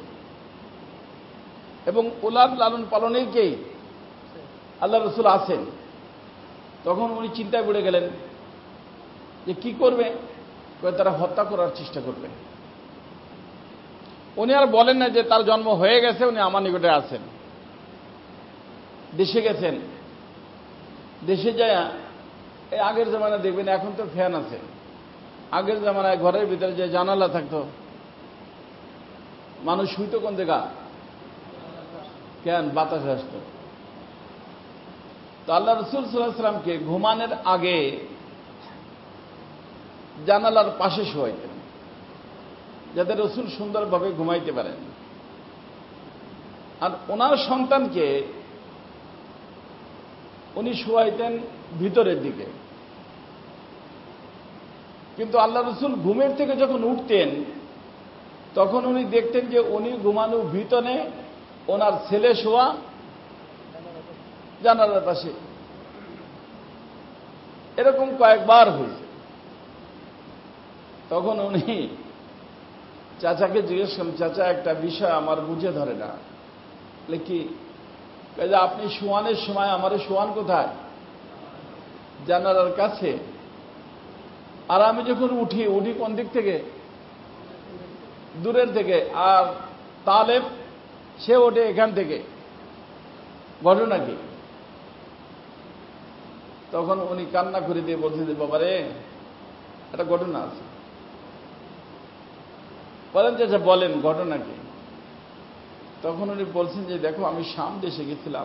এবং ওলাদ লালন পালনেরকেই আল্লাহ রসুল আছেন। তখন উনি চিন্তায় পড়ে গেলেন যে কি করবে? তারা হত্যা করার চেষ্টা করবে। উনি আর বলেন না যে তার জন্ম হয়ে গেছে, উনি আমার নিকটে আছেন। দেশে গেছেন, দেশে যায় এই আগের জামানা দেখবেন এখন তো ফ্যান আছে, আগের জামানায় ঘরের ভিতরে যে জানালা থাকতো, মানুষ শুইতো কোন জায়গা? কেন? বাতাস আসত। তো আল্লাহ রাসূল সাল্লাল্লাহু আলাইহি ওয়াসাল্লামকে ঘুমানোর আগে জানালার পাশে শোয়াইতেন, যাতে রাসূল সুন্দরভাবে ঘুমাইতে পারেন। আর ওনার সন্তানকে উনি শোয়াইতেন ভিতরের দিকে। কিন্তু আল্লাহ রাসূল ঘুমের থেকে যখন উঠতেন তখন উনি দেখতেন যে উনি ঘুমানো ভিতরে, ওনার ছেলে শোয়া জানালার পাশে। এরকম কয়েকবার হয়েছে। তখন উনি চাচাকে জিজ্ঞেস করলেন, চাচা একটা বিষয় আমার বুঝে ধরে না। কি? আপনি শোয়ানের সময় আমার শোয়ান কোথায়? জানালার কাছে। আর আমি যখন উঠি উঠি কোন দিক থেকে? দূরের থেকে। আর তালেব সে ওঠে এখান থেকে। ঘটনা কি? তখন উনি কান্না করে দিয়ে বলছেন যে বাবারে একটা ঘটনা আছে। বলেন যে বলেন ঘটনা কি? তখন উনি বলছেন যে দেখো, আমি শাম দেশে গেছিলাম,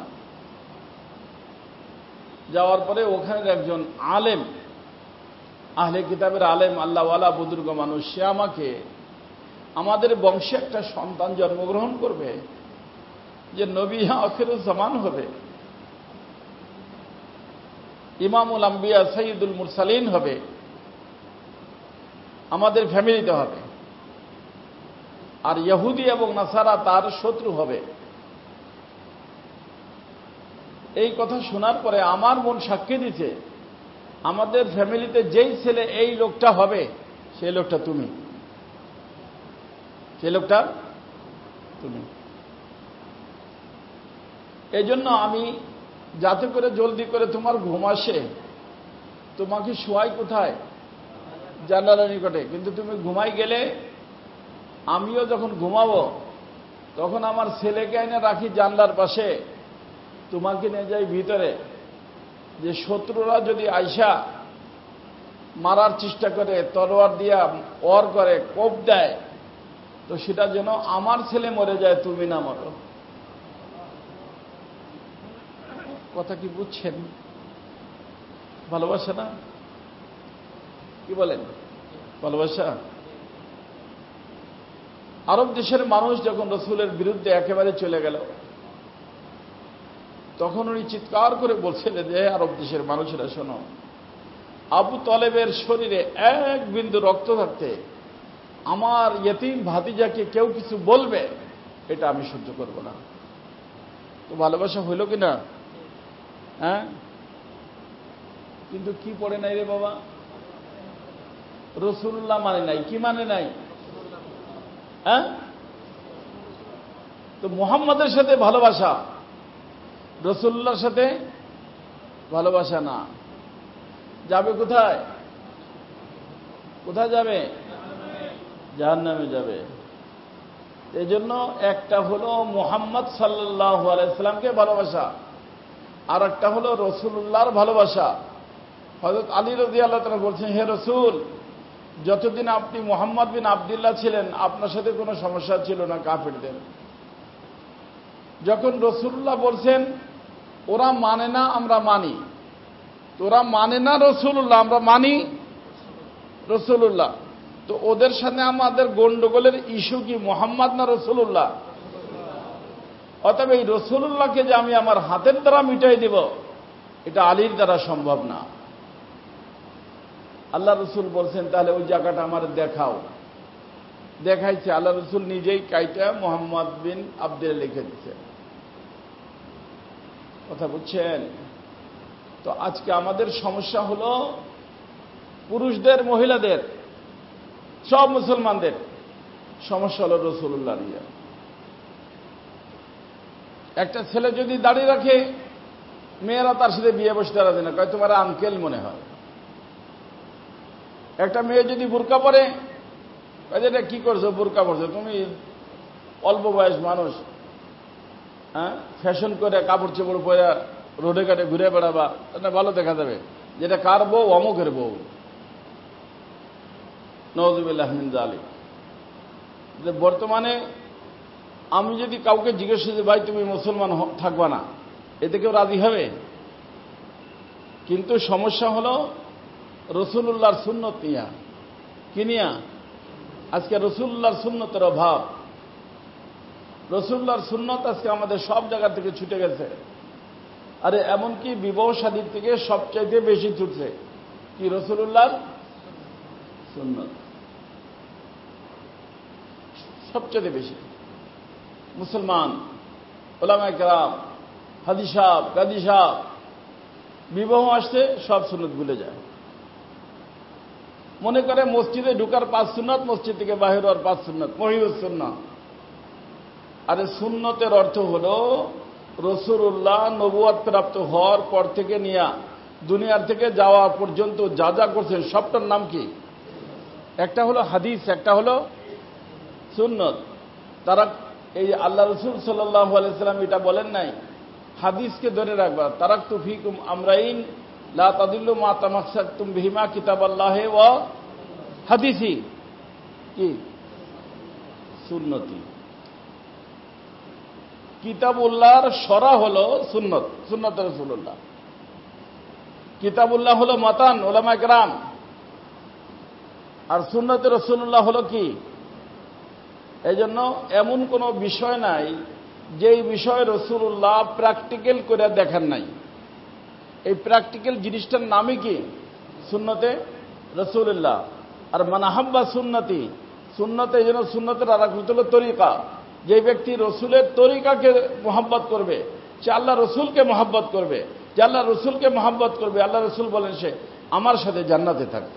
যাওয়ার পরে ওখানের একজন আলেম, আহলে কিতাবের আলেম, আল্লাহওয়ালা বুজুর্গ মানুষ, সে আমাকে আমাদের বংশে একটা সন্তান জন্মগ্রহণ করবে যে নবী আখিরুজ জামান হবে, ইমামুল আম্বিয়া সাইয়্যিদুল মুরসালিন হবে, আমাদের ফ্যামিলিতে হবে, আর ইহুদি এবং নাসারা তার শত্রু হবে। এই কথা শোনার পরে আমার মন সাক্ষী দিচ্ছে, আমাদের ফ্যামিলিতে যেই ছেলে এই লোকটা হবে সেই লোকটা তুমি, সেই লোকটা তুমি। এই জন্য আমি যাতে করে জলদি করে তোমার ঘুম আসে, তোমাকে শোয়াই কোথায়? জানালার নিকটে। কিন্তু তুমি ঘুমাই গেলে আমিও যখন ঘুমাবো তখন আমার ছেলেকে এনে রাখি জানলার পাশে, তোমাকে নিয়ে যাই ভিতরে, যে শত্রুরা যদি আইসা মারার চেষ্টা করে, তলোয়ার দিয়া ওর করে, কোপ দেয়, তো সেটা যেন আমার ছেলে মরে যায়, তুমি না মরো। কথা কি বুঝছেন? ভালোবাসা না? কি বলেন? ভালোবাসা। আরব দেশের মানুষ যখন রসুলের বিরুদ্ধে একেবারে চলে গেল, তখন উনি চিৎকার করে বলছিলেন যে আরব দেশের মানুষেরা শোনো, আবু তলেবের শরীরে এক বিন্দু রক্ত থাকতে আমার ইয়েতিম ভাতিজাকে কেউ কিছু বলবে, এটা আমি সহ্য করব না। তো ভালোবাসা হইল কিনা? হ্যাঁ। কিন্তু কি পড়ে নাই রে বাবা? রাসূলুল্লাহ মানে নাই। কি মানে নাই? হ্যাঁ। তো মুহাম্মাদের সাথে ভালোবাসা, রাসূলুল্লাহর সাথে ভালোবাসা না। যাবে কোথায়? কোথায় যাবে? জাহান্নামে যাবে। এই জন্য একটা হলো মুহাম্মদ সাল্লাল্লাহু আলাইহি সাল্লামকে ভালোবাসা, আর একটা হলো রাসূলুল্লাহর ভালোবাসা। হযরত আলী রাদিয়াল্লাহু তাআলা বলছেন, হে রাসূল, যতদিন আপনি মুহাম্মদ বিন আব্দুল্লাহ ছিলেন আপনার সাথে কোনো সমস্যা ছিল না কাফেরদের। যখন রাসূলুল্লাহ বলছেন ওরা মানে না আমরা মানি, তোরা মানে না রাসূলুল্লাহ, আমরা মানি রাসূলুল্লাহ, তো ওদের সাথে আমাদের গন্ডগোলের ইস্যু কি মুহাম্মদ না রাসূলুল্লাহ? অতএব এই রাসূলুল্লাহকে যে আমি আমার হাতের দ্বারা মিটাই দেব, এটা আলীর দ্বারা সম্ভব না। আল্লাহ রসুল বলছেন তাহলে ওই জায়গাটা আমার দেখাও। দেখাইছে, আল্লাহ রসুল নিজেই কাইটা মুহাম্মদ বিন আব্দুল্লাহ লিখে দিচ্ছে। কথা বুঝছেন? তো আজকে আমাদের সমস্যা হলো পুরুষদের, মহিলাদের, সব মুসলমানদের সমস্যা হলো রাসূলুল্লাহ নিয়ে। একটা ছেলে যদি দাড়ি রাখে, মেয়েরা তার সাথে বিয়ে বসতে রাজি না, কয় তোমার আঙ্কেল মনে হয়। একটা মেয়ে যদি বোরকা পরে, এটা কি করছো? বোরকা পরছো, তুমি অল্প বয়স মানুষ, হ্যাঁ, ফ্যাশন করে কাপড় চোপড় পরে রোডে ঘাটে ঘুরে বেড়াবা, এটা ভালো দেখা যাবে। যেটা কার বউ? অমুকের বউ। নাউযুবিল্লাহ মিন যালিক। যে বর্তমানে আমি যদি কাউকে জিজ্ঞেস করি ভাই তুমি মুসলমান থাকবা না, এতে কেউ রাজি হবে? কিন্তু সমস্যা হলো রাসূলুল্লাহর সুন্নত নিয়া। কি নিয়া? আজকে রাসূলুল্লাহর সুন্নতের অভাব। রাসূলুল্লাহর সুন্নত আজকে আমাদের সব জায়গা থেকে ছুটে গেছে। আরে এমনকি বিবাহ শাদীর থেকে সবচাইতে বেশি ছুটছে কি? রাসূলুল্লাহর সুন্নত সবচেয়ে বেশি। মুসলমান ওলামায়ে কেরাম, হাজি সাহেব, কাজী সাহেব, বিবাহ আসছে সব সুন্নত ভুলে যায়। মনে করে মসজিদে ঢুকার পাঁচ সুন্নত, মসজিদ থেকে বাহির হওয়ার পাঁচ সুন্নত, মহিউস সুন্নাহ। আরে সুন্নতের অর্থ হল রাসূলুল্লাহ নবুয়ত প্রাপ্ত হওয়ার পর থেকে নিয়ে দুনিয়ার থেকে যাওয়া পর্যন্ত যা যা করছেন সবটার নাম কি? একটা হলো হাদিস, একটা হলো সুন্নত। তারা এই আল্লাহ রাসূল সাল্লাল্লাহু আলাইহি সাল্লাম এটা বলেন নাই হাদিসকে ধরে রাখবা, তারাকতু ফীকুম আমরাইন লা তাদিল্লু মা তামাসসাকতুম বিহিমা কিতাবাল্লাহি ওয়া হাদিসি, কি সুন্নতি। কিতাবুল্লাহর সরা হলো সুন্নত, সুন্নত রাসূলুল্লাহ। কিতাবুল্লাহ হলো মাতান উলামায়ে কেরাম, আর সুন্নত রাসূলুল্লাহ হলো কি? এই জন্য এমন কোনো বিষয় নাই যেই বিষয় রাসূলুল্লাহ প্র্যাকটিক্যাল করে দেখান নাই। এই প্র্যাকটিক্যাল জিনিসটার নামই কি? সুন্নতে রাসূলুল্লাহ। আর মান আহাব্বা সুন্নতি, সুন্নতে এই জন্য সুন্নতের আর এক হলো তরিকা। যে ব্যক্তি রসুলের তরিকাকে মহব্বত করবে সে আল্লাহ রসুলকে মহব্বত করবে, যে আল্লাহ রসুলকে মহব্বত করবে আল্লাহ রসুল বলেন সে আমার সাথে জান্নাতে থাকবে।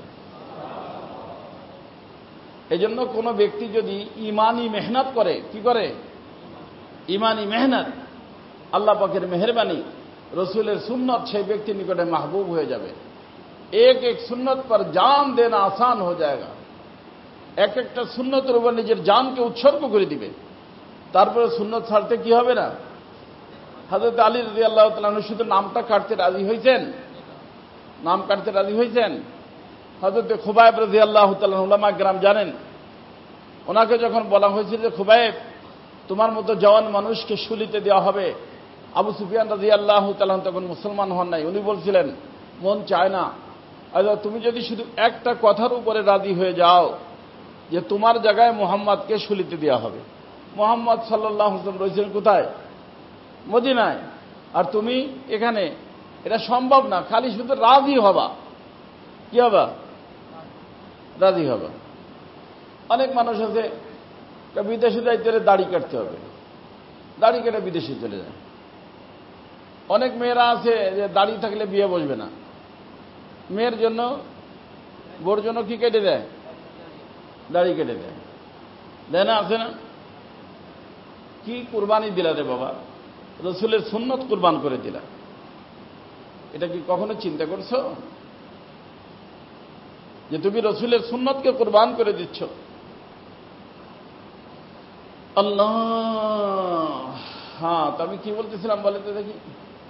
এই জন্য কোনো ব্যক্তি যদি ইমানি মেহনত করে, কি করে? ইমানি মেহনত, আল্লাহ পাকের মেহরবানি, রসুলের সুন্নত সেই ব্যক্তির নিকটে মাহবুব হয়ে যাবে। এক এক সুন্নত पर जान देना आसान हो जाएगा। এক একটা সুন্নতের উপর নিজের জানকে উৎসর্গ করে দিবে। তারপরে সুন্নত ছাড়তে কি হবে না? হযরত আলী রাদিয়াল্লাহু তাআলা আনহু শুধু নামটা কাটতে রাজি হয়েছেন, নাম কাটতে রাজি হয়েছেন। হযরত খুবাইব রাদিয়াল্লাহু তাআলা উলামা গ্রাম জানেন, ওনাকে যখন বলা হয়েছিল যে খুবাইব তোমার মতো জওয়ান মানুষকে শুলিতে দেওয়া হবে, আবু সুফিয়ান রাদিয়াল্লাহু তাআলা তখন মুসলমান হন নাই, উনি বলছিলেন মন চায় না, আচ্ছা তুমি যদি শুধু একটা কথার উপরে রাজি হয়ে যাও যে তোমার জায়গায় মুহাম্মদকে শুলিতে দেওয়া হবে। মুহাম্মদ সাল্লাল্লাহু আলাইহি ওয়াসাল্লাম রয়েছেন কোথায়? মদিনায়, আর তুমি এখানে। এটা সম্ভব না, খালি শুধু রাজি হবা। কি হবা? রাজি হবা। অনেক মানুষ আছে বিদেশে যাইতে দাড়ি কাটতে হবে, দাড়ি কেটে বিদেশে চলে যায়। অনেক মেয়েরা আছে যে দাড়ি থাকলে বিয়ে বসবে না, মেয়ের জন্য বোর জন্য কি কেটে দেয়? দাড়ি কেটে দেয়, দেয় না? আছে না? কি কুরবানি দিলা রে বাবা, রসুলের সুন্নত কুরবান করে দিলা। এটা কি কখনো চিন্তা করছো যে তুমি রসুলের সুন্নতকে কুরবান করে দিচ্ছ? আল্লাহ, হ্যাঁ তো আমি কি বলতেছিলাম বলে তো দেখি।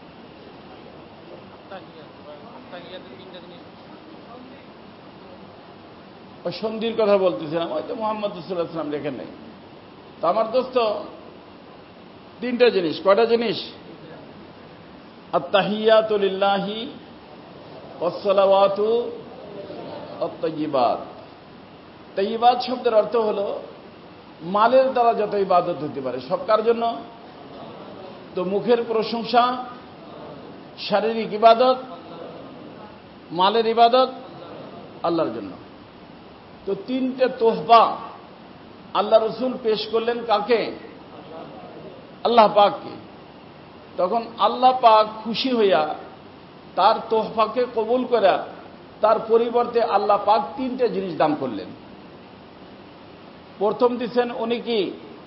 সন্ধির কথা বলতেছিলাম, হয়তো মোহাম্মদ রাসূলুল্লাহ সাল্লাল্লাহু আলাইহি ওয়াসাল্লাম লেখেন নাই। তো আমার দোস্ত তিনটা জিনিস, কয়টা জিনিস? আত-তাহিয়াতু লিল্লাহি ওয়াস-সালাওয়াতু আত-তাইয়্যিবাত। তাইয়্যিবাত শব্দের অর্থ হলো মালের দ্বারা যত ইবাদত হতে পারে সব কার জন্য? তো মুখের প্রশংসা, শারীরিক ইবাদত, মালের ইবাদত আল্লাহর জন্য। তো তিনটে তোহফা আল্লাহ রসুল পেশ করলেন কাকে? আল্লাহ পাককে। তখন আল্লাহ পাক খুশি হইয়া তার তোহফাকে কবুল করা, তার পরিবর্তে আল্লাহ পাক তিনটে জিনিস দান করলেন। প্রথম দিচ্ছেন উনি কি?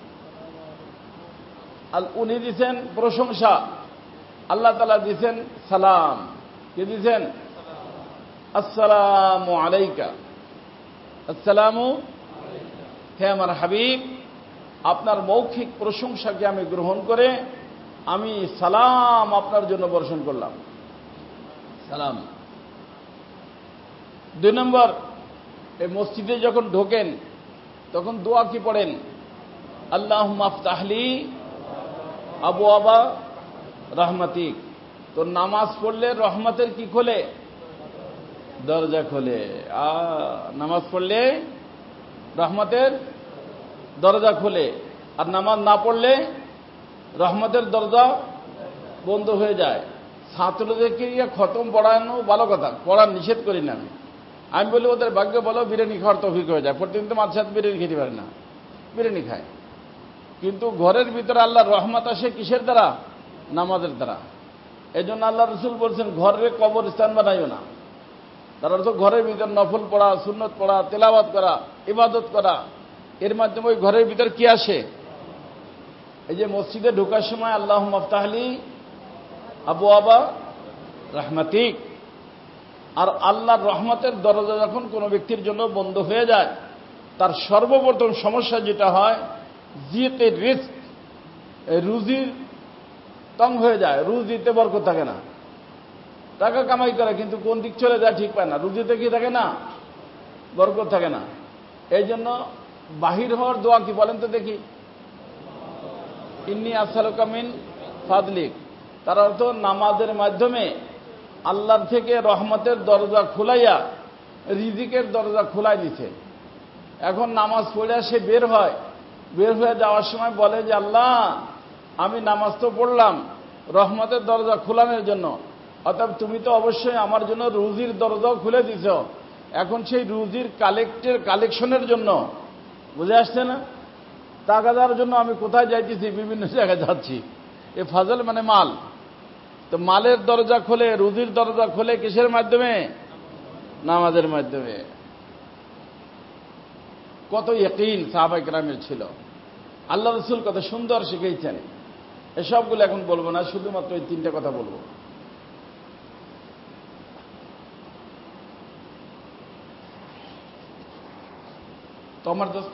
উনি দিচ্ছেন প্রশংসা, আল্লাহ তাআলা দিচ্ছেন সালাম। কি দিচ্ছেন? আসসালামু আলাইকা, আসসালামু, হে আমার হাবিব আপনার মৌখিক প্রশংসাকে আমি গ্রহণ করে আমি সালাম আপনার জন্য বর্ষণ করলাম। সালাম। দুই নম্বর, এই মসজিদে যখন ঢোকেন তখন দোয়া কি পড়েন? আল্লাহুম্মা আফতাহলি আবওয়াবা রাহমাতিক। তো নামাজ পড়লে রহমতের কি খোলে? দরজা খোলে। আ নামাজ পড়লে রহমতের দরজা খোলে, আর নামাজ না পড়লে রহমতের দরজা বন্ধ হয়ে যায়। ছাত্রদেরকে খতম পড়ানো ভালো কথা, পড়ার নিষেধ করি না আমি। আমি বলি ওদের ভাগ্য বলো বিরিয়ানি খাওয়ার তৌফিক হয়ে যায়। প্রতিদিন তো মাঝে সাথে বিরিয়ানি খেতে পারে না, বিরিয়ানি খায়। কিন্তু ঘরের ভিতরে আল্লাহর রহমত আসে কিসের দ্বারা? নামাজের দ্বারা। এই জন্য আল্লাহ রসুল বলছেন ঘরে কবরস্থান বানাইও না। তার অর্থ ঘরের ভিতর নফল পড়া, সুন্নত পড়া, তেলাওয়াত করা, ইবাদত করা, এর মাধ্যমে ওই ঘরের ভিতর কি আসে? এই যে মসজিদে ঢোকার সময় আল্লাহ মাফতাহলি আবু আবা রহমাতিক, আর আল্লাহর রহমতের দরজা যখন কোনো ব্যক্তির জন্য বন্ধ হয়ে যায়, তার সর্বপ্রথম সমস্যা যেটা হয় জিতে রিস্ক, রুজির তং হয়ে যায়, রুজিতে বরকত থাকে না। টাকা কামাই করে কিন্তু কোন দিক চলে যায় ঠিক পায় না, রুজিতে কি থাকে না? বরকত থাকে না। এই জন্য বাহির হওয়ার দোয়া কি বলেন তো দেখি? ইন্নী আসআলুকা মিন ফাদলিক। তার অর্থ নামাজের মাধ্যমে আল্লাহর থেকে রহমতের দরজা খুলাইয়া রিজিকের দরজা খুলাই দিছে। এখন নামাজ পড়ে সে বের হয়, বের হয়ে যাওয়ার সময় বলে যে আল্লাহ আমি নামাজ তো পড়লাম রহমতের দরজা খোলানোর জন্য, অর্থাৎ তুমি তো অবশ্যই আমার জন্য রুজির দরজাও খুলে দিছ, এখন সেই রুজির কালেক্টের কালেকশনের জন্য, বুঝে আসছে না, টাকা দেওয়ার জন্য আমি কোথায় যাইতেছি, বিভিন্ন জায়গায় যাচ্ছি। এ ফাজল মানে মাল। তো মালের দরজা খোলে, রুজির দরজা খোলে কিসের মাধ্যমে? নামাজের মাধ্যমে। কত ইয়াকিন সাহাবায়ে কেরামের ছিল। আল্লাহ রসুল কত সুন্দর শিখিয়েছেন। এসবগুলো এখন বলবো না, শুধুমাত্র এই তিনটা কথা বলবো। তো আমার দোস্ত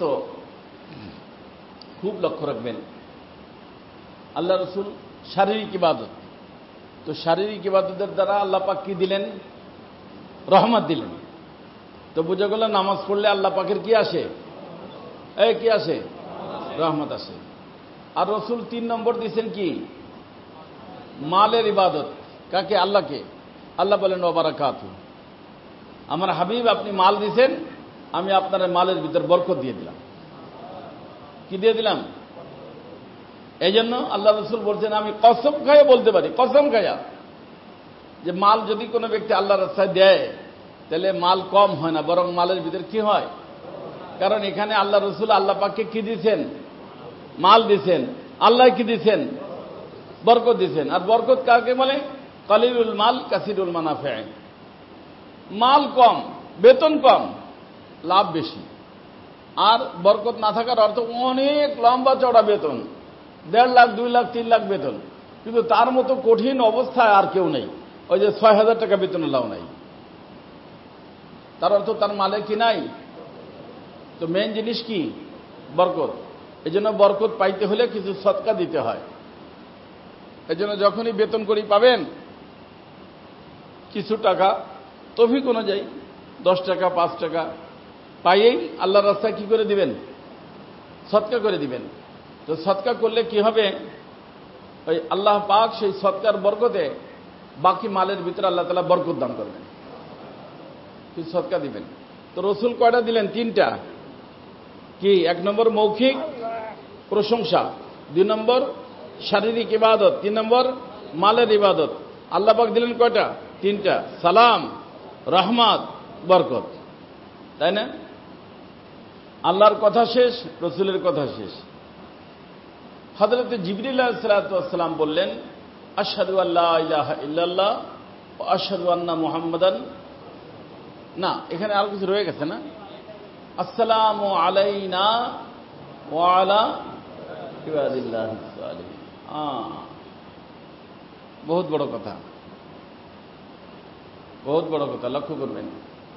খুব লক্ষ্য রাখবেন, আল্লাহ রসুল শারীরিক ইবাদত, তো শারীরিক ইবাদতের দ্বারা আল্লাহ পাক কি দিলেন? রহমত দিলেন। তো বুঝে গেল নামাজ পড়লে আল্লাহ পাকের কি আসে? এই কি আসে? রহমত আসে। আর রসুল তিন নম্বর দিয়েছেন কি? মালের ইবাদত। কাকে? আল্লাহকে। আল্লাহ বলেন ওয়া বারাকাতু, আমার হাবিব আপনি মাল দিয়েছেন, আমি আপনার মালের ভিতর বরকত দিয়ে দিলাম। কি দিয়ে দিলাম? এই জন্য আল্লাহ রসুল বলছেন আমি কসম খাইয়া বলতে পারি, কসম খাইয়া, যে মাল যদি কোনো ব্যক্তি আল্লাহর রাস্তায় দেয় তাহলে মাল কম হয় না, বরং মালের ভিতর কি হয়? কারণ এখানে আল্লাহ রসুল আল্লাহ পাককে কি দিচ্ছেন? মাল দিচ্ছেন। আল্লাহ কি দিচ্ছেন? বরকত দিচ্ছেন। আর বরকত কাকে বলে? কালিলুল মাল কাসিরুল মানাফে। মাল কম, বেতন কম, লাভ বেশি। আর বরকত না থাকার অর্থ অনেক লম্বা চড়া বেতন, দেড় লাখ দুই লাখ তিন লাখ বেতন, কিন্তু তার মতো কঠিন অবস্থায় আর কেউ নেই। ওই যে ছয় হাজার টাকা বেতন লাভ নাই, তার অর্থ তার মালে কি নাই? তো মেন জিনিস কি? বরকত। এই জন্য বরকত পাইতে হলে কিছু সদকা দিতে হয়। এই জন্য যখনই বেতন করি পাবেন কিছু টাকা তফিক অনুযায়ী দশ টাকা পাঁচ টাকা পাইয়েই আল্লাহর রাস্তায় কি করে দিবেন? সদকা করে দিবেন। তো সদকা করলে কি হবে? ওই আল্লাহ পাক সেই সদকার বরকতে বাকি মালের ভিতরে আল্লাহ তাআলা বরকত দান করবেন। কিছু সদকা দিবেন। তো রসুল কয়টা দিলেন? তিনটা। কি? এক নম্বর মৌখিক প্রশংসা, দুই নম্বর শারীরিক ইবাদত, তিন নম্বর মালের ইবাদত। আল্লাহ পাক দিলেন কয়টা? তিনটা। সালাম, রহমত, বরকত। তাই না? আল্লাহর কথা শেষ, রসুলের কথা শেষ। হযরত জিবরিল আলাইহিস সালাতু ওয়াস সালাম বললেন আশহাদু আল্লা ইলাহা ইল্লাল্লাহ ওয়া আশহাদু আন্না মুহাম্মাদান, না এখানে আরো কিছু রয়ে গেছে না? আসসালামু আলাইনা ওয়া আলা ইবাদিল্লাহিস সালিহিন। বহুত বড় কথা, বহুত বড় কথা, লক্ষ্য করবেন।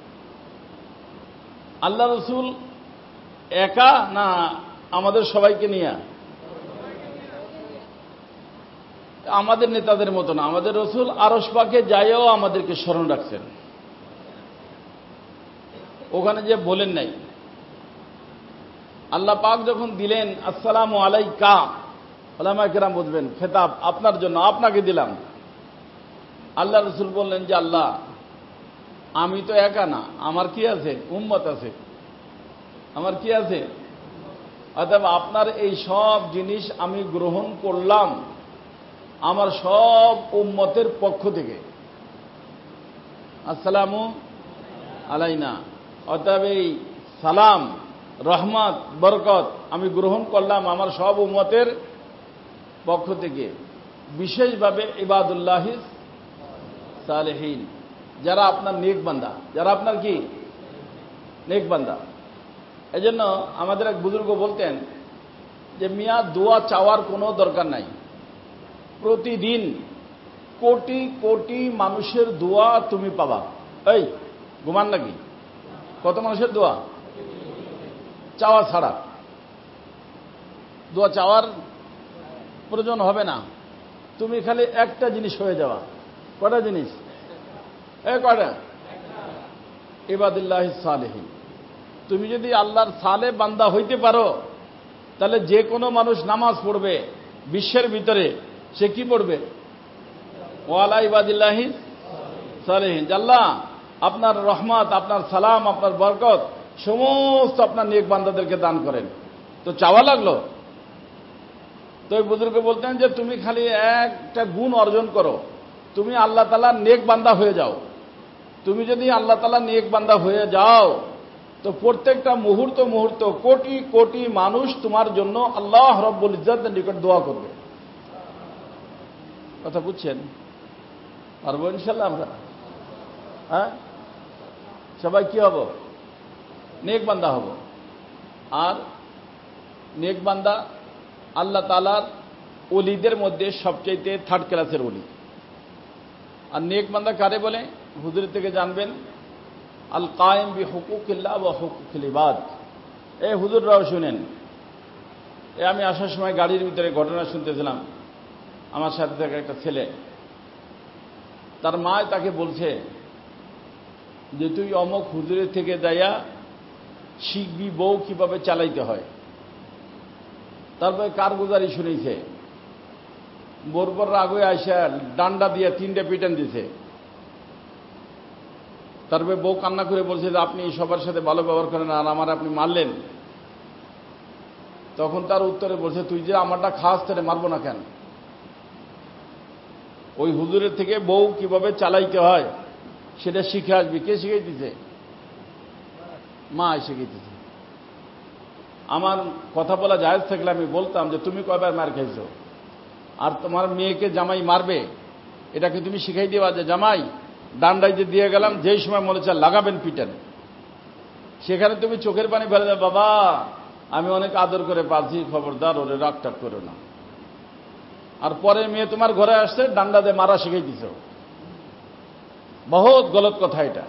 আল্লাহ রসুল একা না আমাদের সবাইকে নিয়ে? আমাদের নেতাদের মতো না, আমাদের রসুল আরশ পাকে যাইও আমাদেরকে স্মরণ রাখছেন। ওখানে যে বলেন নাই, আল্লাহ পাক যখন দিলেন আসসালামু আলাইকা, উলামায়ে কেরাম বুঝবেন খেতাব আপনার জন্য, আপনাকে দিলাম। আল্লাহ রসুল বললেন যে আল্লাহ আমি তো একা না, আমার কি আছে? উম্মত আছে। আমার কি আছে? অতএব আপনার এই সব জিনিস আমি গ্রহণ করলাম আমার সব উম্মতের পক্ষ থেকে। আসসালামু আলাইনা, অতএব এই সালাম রহমত, বরকত আমি গ্রহণ করলাম আমার সব উম্মতের পক্ষ থেকে, বিশেষভাবে ইবাদুল্লাহিস সালেহীন, যারা আপনার নেক বান্দা, যারা আপনার কি নেক বান্দা। এজন্য আমাদের এক বুজুর্গ বলতেন যে মিয়া দোয়া চাওয়ার কোনো দরকার নাই, প্রতিদিন কোটি কোটি মানুষের দোয়া তুমি পাবা। এই ঘুমান নাকি? কত মানুষের দোয়া? চাওয়া ছাড়া দোয়া চাওয়ার প্রয়োজন হবে না, তুমি খালি একটা জিনিস হয়ে যাওয়া। কটা জিনিস? এ কটা? ইবাদুল্লাহিস সালেহীন। তুমি যদি আল্লাহর সালে বান্দা হইতে পারো, তাহলে যে কোনো মানুষ নামাজ পড়বে বিশ্বের ভিতরে, সে কি পড়বে? ওয়ালা ইবাদিল্লাহিস সালেহীন। আল্লাহ আপনার রহমত, আপনার সালাম, আপনার বরকত সমস্ত আপনার নেক বান্দাদেরকে দান করেন। তো চাওয়া লাগলো। তো ওই বুজুর্গ বলতেন যে তুমি খালি একটা গুণ অর্জন করো, তুমি আল্লাহ তাআলার নেক বান্দা হয়ে যাও। তুমি যদি আল্লাহ তাআলার নেক বান্দা হয়ে যাও, তো প্রত্যেকটা মুহূর্ত মুহূর্ত কোটি কোটি মানুষ তোমার জন্য আল্লাহ রব্বুল ইজ্জতের নিকট দোয়া করবে। কথা বুঝছেন? পারবো ইনশাল্লাহ আমরা? হ্যাঁ, সবাই কি হব? নেক বান্দা হব। আর নেক বান্দা আল্লাহ তাআলার ওলিদের মধ্যে সবচাইতে থার্ড ক্লাসের ওলি। আর নেক বান্দা কারে বলে? হুজুর থেকে জানবেন, আল কায়েম বি হুকুকিল্লাহ ওয়া হুকুকিল ইবাদ। এই হুজুররাও শুনেন। এ আমি আসার সময় গাড়ির ভিতরে ঘটনা শুনতেছিলাম। আমার সাথে থাকা একটা ছেলে, তার মা তাকে বলছে যে তুই অমুক হুজুরের থেকে যাইয়া শিখবি বউ কিভাবে চালাইতে হয়। তারপরে কারগুজারি শুনেছে, বোরবর আগে আইসা ডান্ডা দিয়ে তিনটে পিটান দিছে। তারপরে বউ কান্না করে বলছে যে আপনি সবার সাথে ভালো ব্যবহার করেন, আর আমার আপনি মারলেন। তখন তার উত্তরে বলছে, তুই যে আমারটা খাস তাহলে মারবো না কেন? ওই হুজুরের থেকে বউ কিভাবে চালাইতে হয় সেটা শিখে আসবি। কে শিখাইতেছে? মা শিখাইতেছে। আমার কথা বলা জায়েজ থাকলে আমি বলতাম যে তুমি কয়বার মার খাইছো, আর তোমার মেয়েকে জামাই মারবে, এটাকে তুমি শিখাই দিবা যে জামাই ডান্ডাই যে দিয়ে গেলাম, যেই সময় মনে চায় লাগাবেন পিটান, সেখানে তুমি চোখের পানি ফেলে দেবে, বাবা আমি অনেক আদর করে পাচ্ছি, খবরদার ওরে রাগ টাগ করো না। আর পরে মেয়ে তোমার ঘরে আসছে, ডান্ডা দিয়ে মারা শিখাই দিছ। বহুত গলত কথা, এটা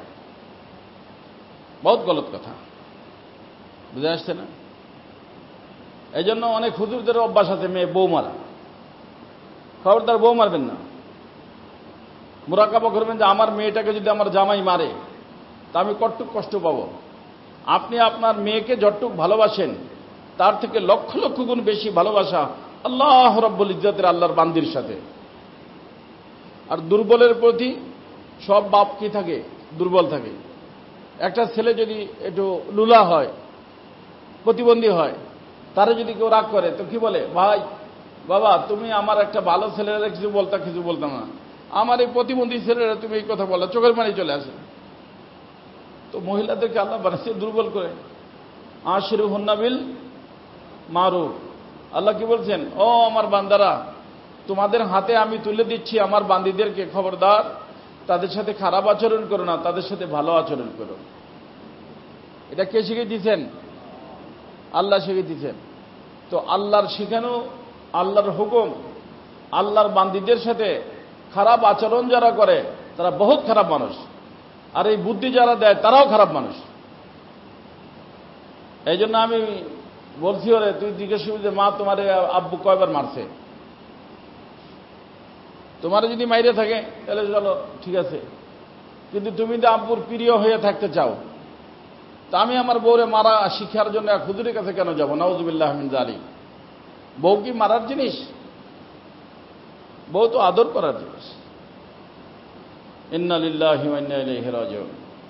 বহুত গলত কথা। বুঝে আসছে না? এই জন্য অনেক হুজুরদের অভ্যাস আছে মেয়ে বউ মারা। খবরদার বউ মারবেন না। মুরাকাবা করবেন যে আমার মেয়েটাকে যদি আমার জামাই মারে তা আমি কতটুক কষ্ট পাব। আপনি আপনার মেয়েকে যতটুক ভালোবাসেন তার থেকে লক্ষ লক্ষ গুণ বেশি ভালোবাসা আল্লাহ রাব্বুল ইজ্জতের আল্লাহর বান্দির সাথে। আর দুর্বলের প্রতি সব বাপ কি থাকে? দুর্বল থাকে। একটা ছেলে যদি একটু লুলা হয়, প্রতিবন্ধী হয়, তারা যদি কেউ রাগ করে তো কি বলে? ভাই বাবা তুমি আমার একটা ভালো ছেলেরা কিছু বলতা, কিছু বলতাম না, আমার এই প্রতিবন্ধী ছেলেরা তুমি এই কথা বলো, চোখের পানি চলে আসে। তো মহিলাদেরকে আল্লাহ বানাচ্ছে দুর্বল করে। আশিরু হুন্না বিল মারুফ। আল্লাহ কি বলছেন? ও আমার বান্দারা, তোমাদের হাতে আমি তুলে দিচ্ছি আমার বান্দীদেরকে, খবরদার তাদের সাথে খারাপ আচরণ করো না, তাদের সাথে ভালো আচরণ করো। এটা কে শিখিয়ে দিচ্ছেন? আল্লাহ শিখিয়ে দিচ্ছেন। তো আল্লাহর শিখানো, আল্লাহর হুকুম, আল্লাহর বান্দীদের সাথে খারাপ আচরণ যারা করে তারা বহুত খারাপ মানুষ, আর এই বুদ্ধি যারা দেয় তারাও খারাপ মানুষ। এই জন্য আমি বলছি, ওরে তুই জিজ্ঞেস করবি যে মা তোমার আব্বু কয়বার মারছে। তোমার যদি মাইরে থাকে তাহলে চলো ঠিক আছে, কিন্তু তুমি তো আব্বুর প্রিয় হয়ে থাকতে চাও, তা আমি আমার বউরে মারা শিক্ষার জন্য এক হুজুরের কাছে কেন যাবো? নাউযুবিল্লাহ মিন যালিক। বউ কি মারার জিনিস? বউ তো আদর করার জিনিস। ইন্না লিল্লাহি ওয়া ইন্না ইলাইহি রাজিউন।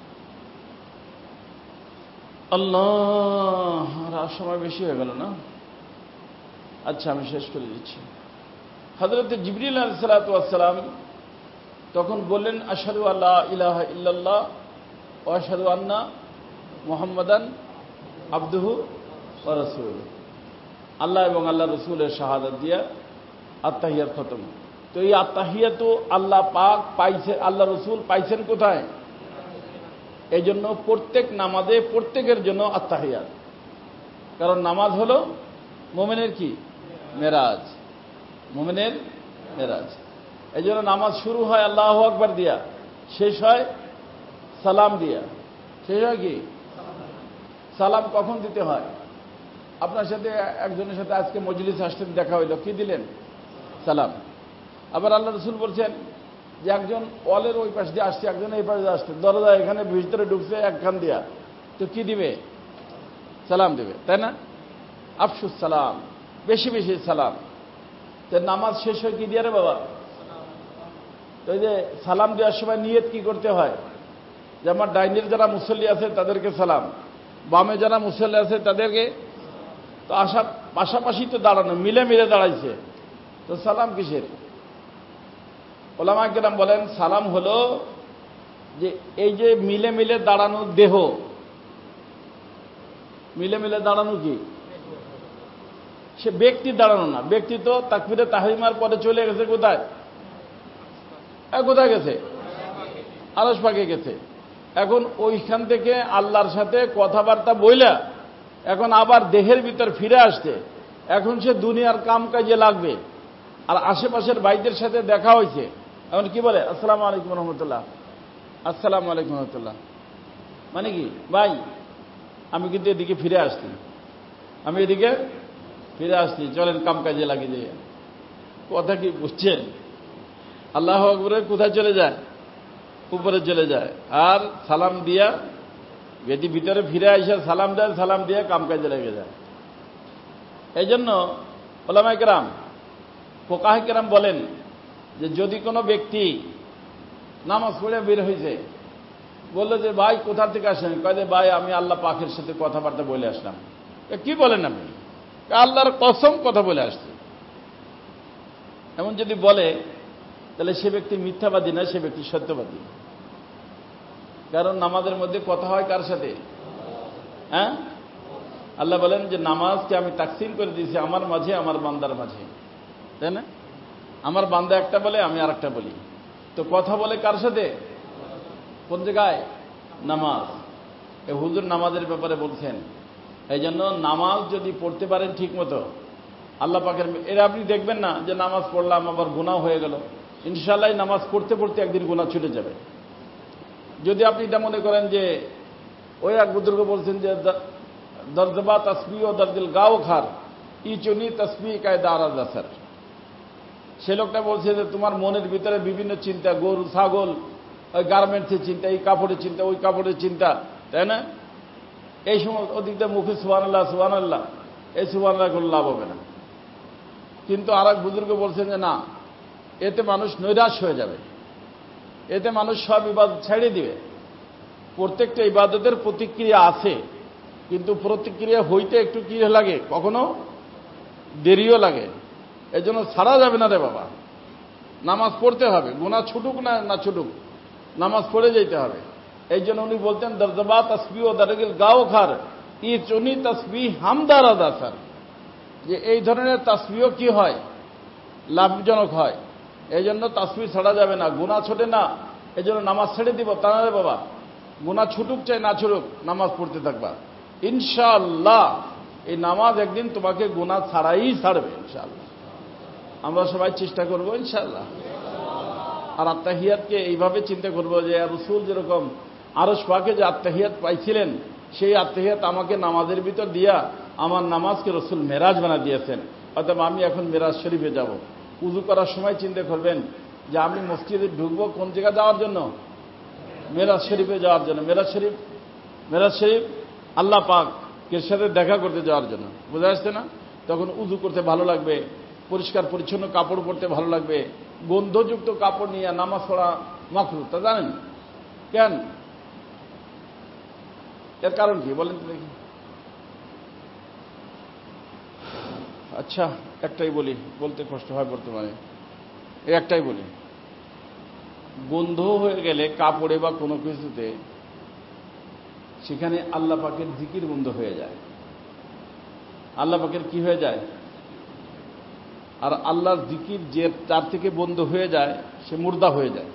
আল্লাহ, আর সময় বেশি হয়ে গেল না? আচ্ছা আমি শেষ করে দিচ্ছি। হযরত জিবরিল আলাইহিস সালাতু ওয়াস সালাম তখন বললেন, আশহাদু আল্লা ইলাহা ইল্লাল্লাহ ওয়া আশহাদু আন্না মুহাম্মাদান আবদুহু ওয়া রাসূলুহু, আল্লাহ এবং আল্লাহ রসুলের শাহাদাত দিয়া আত্তাহিয়াত খতম। তো এই আত্তাহিয়াতু আল্লাহ পাক পাইছে, আল্লাহ রসুল পাইছেন কোথায়? এই জন্য প্রত্যেক নামাজে প্রত্যেকের জন্য আত্তাহিয়াত, কারণ নামাজ হলো মুমিনের কি মেরাজ, মুমিনের মেরাজ। এই জন্য নামাজ শুরু হয় আল্লাহু আকবার দিয়া, শেষ হয় সালাম দিয়া। শেষ হয় কি? সালাম কখন দিতে হয়? আপনার সাথে একজনের সাথে আজকে মজলিস আসতেন, দেখা হইল, কি দিলেন? সালাম। আবার আল্লাহ রসুল বলছেন যে একজন ওয়ালের ওই পাশ দিয়ে আসছে, একজন এই পাশে আসছে, দরজা এখানে ভিতরে ঢুকছে একখান দিয়া, তো কি দিবে? সালাম দিবে, তাই না? আফসুস সালাম, বেশি বেশি সালাম। তো নামাজ শেষ হয় কি দিয়ে রে বাবা? তো এই যে সালাম দেওয়ার সময় নিয়ত কি করতে হয়? যে আমার ডাইনের যারা মুসল্লি আছে তাদেরকে সালাম, বামে যারা মুসল্লি আছে তাদেরকে। তো আশা পাশাপাশি তো দাঁড়ানো, মিলে মিলে দাঁড়াইছে, তো সালাম কিসের? ওলামায়ে কেরাম বলেন সালাম হলো যে এই যে মিলে মিলে দাঁড়ানো দেহ, মিলে মিলে দাঁড়ানো কি? সে ব্যক্তি দাঁড়ানো না, ব্যক্তি তো তাকবীরে তাহরিমার পরে চলে গেছে কোথায়? কোথায় গেছে? আরশ পাকে গেছে। এখন ওইখান থেকে আল্লাহর সাথে কথাবার্তা বইলা এখন আবার দেহের ভিতর ফিরে আসছে, এখন সে দুনিয়ার কাম কাজে লাগবে। আর আশেপাশের ভাইদের সাথে দেখা হয়েছে, এখন কি বলে? আসসালামু আলাইকুম রহমতুল্লাহ, আসসালামু আলাইকুম রহমতুল্লাহ। মানে কি ভাই, আমি কিন্তু এদিকে ফিরে আসছি, আমি এদিকে ফিরে আসছি, চলেন কাম কাজে লাগিয়ে দিয়ে। কথা কি বুঝছেন? আল্লাহু আকবার কোথায় চলে যায়? উপরে চলে যায়। আর সালাম দিয়া যদি ভিতরে ফিরে আসে সালাম দেয়, সালাম দিয়ে কাম কাজে লেগে যায়। এই জন্য ওলামায়ে কেরাম, ফুকাহে কেরাম বলেন যে যদি কোনো ব্যক্তি নামাজ পড়ে বের হয়েছে, বললো যে ভাই কোথা থেকে আসেন? কয় যে ভাই আমি আল্লাহ পাকের সাথে কথাবার্তা বলে আসলাম। কি বলেন আপনি? আল্লাহর কসম কথা বলে আসছে। এমন যদি বলে তাহলে সে ব্যক্তি মিথ্যাবাদী না, সে ব্যক্তি সত্যবাদী। কারণ নামাজের মধ্যে কথা হয় কার সাথে? হ্যাঁ, আল্লাহ বলেন যে নামাজকে আমি তাকসিম করে দিয়েছি আমার মাঝে, আমার বান্দার মাঝে, তাই না? আমার বান্দা একটা বলে, আমি আর একটা বলি। তো কথা বলে কার সাথে? কোন জায়গায়? নামাজ। এ হুজুর নামাজের ব্যাপারে বলছেন। এই জন্য নামাজ যদি পড়তে পারেন ঠিক মতো, আল্লাহ পাকের এরা আপনি দেখবেন না যে নামাজ পড়লাম আবার গুনাহ হয়ে গেল। ইনশাআল্লাহ নামাজ পড়তে পড়তে একদিন গুনাহ ছুটে যাবে। যদি আপনি এটা মনে করেন যে ওই এক বুজুর্গ বলছেন যে দরজবা তসবি ও দরদিল গাও খার ই চুনি তসবি কায়দার আসার, সে লোকটা বলছে যে তোমার মনের ভিতরে বিভিন্ন চিন্তা, গরু ছাগল, ওই গার্মেন্টসের চিন্তা, এই কাপড়ের চিন্তা, ওই কাপড়ের চিন্তা, তাই না? এই সময় অধিকটা মুখে সুবহানাল্লাহ সুবহানাল্লাহ, এই সুবহানাল্লাহ কোনো লাভ হবে না। কিন্তু আর এক বুজুর্গ বলছেন যে না, এতে মানুষ নৈরাশ হয়ে যাবে, এতে মানুষ সব ইবাদত ছেড়ে দিবে। প্রত্যেকটা ইবাদতের প্রতিক্রিয়া আছে, কিন্তু প্রতিক্রিয়া হইতে একটু কি লাগে, কখনো দেরিও লাগে। এই জন্য ছাড়া যাবে না রে বাবা, নামাজ পড়তে হবে, গুনাহ ছুটুক না না ছুটুক, নামাজ পড়ে যেতে হবে। এই জন্য উনি বলতেন দরজবা তসবি ও দরগিল গাও খার ই চুনি তসবি হামদার আদাসার, যে এই ধরনের তাসবিহ কি হয়, লাভজনক হয়। এই জন্য তাসবিহ ছাড়া যাবে না, গুনাহ ছোটে না। এই জন্য নামাজ ছেড়ে দিব তা না রে বাবা, গুনাহ ছুটুক চাই না ছুটুক, নামাজ পড়তে থাকবা। ইনশাআল্লাহ এই নামাজ একদিন তোমাকে গুনাহ ছাড়াই ছাড়বে ইনশাআল্লাহ। আমরা সবাই চেষ্টা করব ইনশাআল্লাহ। আর আত্তাহিয়াতকে এইভাবে চিন্তা করব যে রাসূল যেরকম আরশ পাকে যে আত্তাহিয়াত পাইছিলেন, সেই আত্তাহিয়াত আমাকে নামাজের ভিতর দিয়া আমার নামাজকে রাসূল মেরাজ বানিয়ে দিয়েছেন। অর্থাৎ আমি এখন মেরাজ শরীফে যাব। উযু করার সময় চিন্তা করবেন যে আমি মসজিদে ঢুকবো কোন জায়গা যাওয়ার জন্য? মেরাজ শরীফে যাওয়ার জন্য। মেরাজ শরীফ মেরাজ শরীফ আল্লাহ পাকের সাথে দেখা করতে যাওয়ার জন্য। বোঝা যাচ্ছে না? তখন উযু করতে ভালো লাগবে, পরিষ্কার পরিচ্ছন্ন কাপড় পরতে ভালো লাগবে। গন্ধযুক্ত কাপড় নিয়ে নামাজ পড়া মাকরুহ, তা জানেন কেন? এর কারণ কি বলেন তো দেখি? আচ্ছা একটাই বলি, বলতে কষ্ট হয় বর্তমানে, একটাই বলি। গন্ধ হয়ে গেলে কাপড়ে বা কোনো কিছুতে সেখানে আল্লাহ পাকের জিকির বন্ধ হয়ে যায়। আল্লাহ পাকের কি হয়ে যায়? আর আল্লাহর জিকির যে তার থেকে বন্ধ হয়ে যায় সে মুর্দা হয়ে যায়।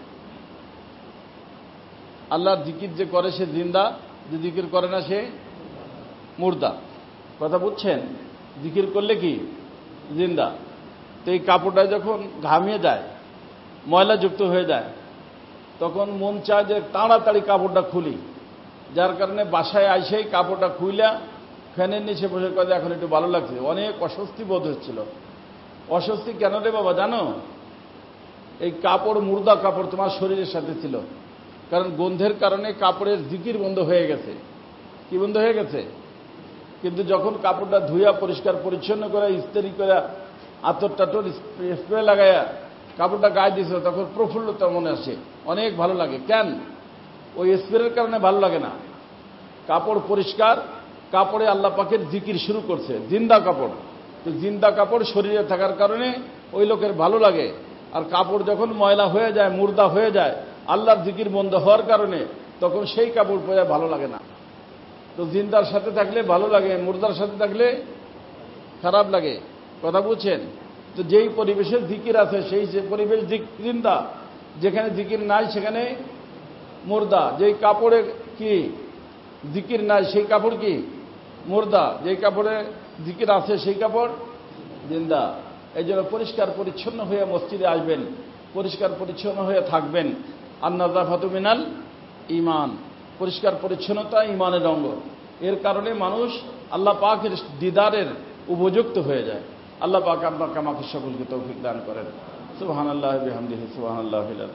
আল্লাহর জিকির যে করে সে জিন্দা, যে জিকির করে না সে মুর্দা। কথা বুঝছেন? জিকির করলে কি জিন্দা। তো এই কাপড়টা যখন ঘামিয়ে যায়, ময়লা যুক্ত হয়ে যায়, তখন মন চায় যে তাড়াতাড়ি কাপড়টা খুলি, যার কারণে বাসায় আইসেই কাপড়টা খুইলা ফ্যানের নিচে বসে করে এখন একটু ভালো লাগছে। অনেক অস্বস্তি বোধ হচ্ছিল। অস্বস্তি কেন রে বাবা জানো? এই কাপড় মুর্দা কাপড় তোমার শরীরের সাথে ছিল, কারণ গন্ধের কারণে কাপড়ের জিকির বন্ধ হয়ে গেছে। কি বন্ধ হয়ে গেছে? কিন্তু যখন কাপড়টা ধুইয়া পরিষ্কার পরিচ্ছন্ন করে ইস্ত্রি করে আতর টাতর স্প্রে লাগাইয়া কাপড়টা গায়ে দিয়েছে, তখন প্রফুল্লতা মনে আসে, অনেক ভালো লাগে। কেন? ওই স্প্রের কারণে ভালো লাগে না। কাপড় পরিষ্কার, কাপড়ে আল্লাহ পাকের জিকির শুরু করছে, জিন্দা কাপড়। তো জিন্দা কাপড় শরীরে থাকার কারণে ওই লোকের ভালো লাগে। আর কাপড় যখন ময়লা হয়ে যায়, মুর্দা হয়ে যায়, আল্লাহর জিকির বন্ধ হওয়ার কারণে তখন সেই কাপড় পরে ভালো লাগে না। তো জিন্দার সাথে থাকলে ভালো লাগে, মুর্দার সাথে থাকলে খারাপ লাগে। কথা বুঝছেন? তো যেই পরিবেশের জিকির আছে সেই যে পরিবেশ জিন্দা, যেখানে জিকির নাই সেখানে মুর্দা। যেই কাপড়ে কি জিকির নাই সেই কাপড় কি মুর্দা, যেই কাপড়ে জিকির আছে সেই কাপড় জিন্দা। এই জন্য পরিষ্কার পরিচ্ছন্ন হয়ে মসজিদে আসবেন, পরিষ্কার পরিচ্ছন্ন হয়ে থাকবেন। আন-নাযাফাতু মিনাল ঈমান, পরিষ্কার পরিচ্ছন্নতা ঈমানের অঙ্গ। এর কারণে মানুষ আল্লাহ পাকের দিদারের উপযুক্ত হয়ে যায়। আল্লাহ পাক আপনাকে আমাকে সকলকে তৌফিক দান করেন। সুবহানাল্লাহি ওয়া বিহামদিহি, সুবহানাল্লাহিল আযীম।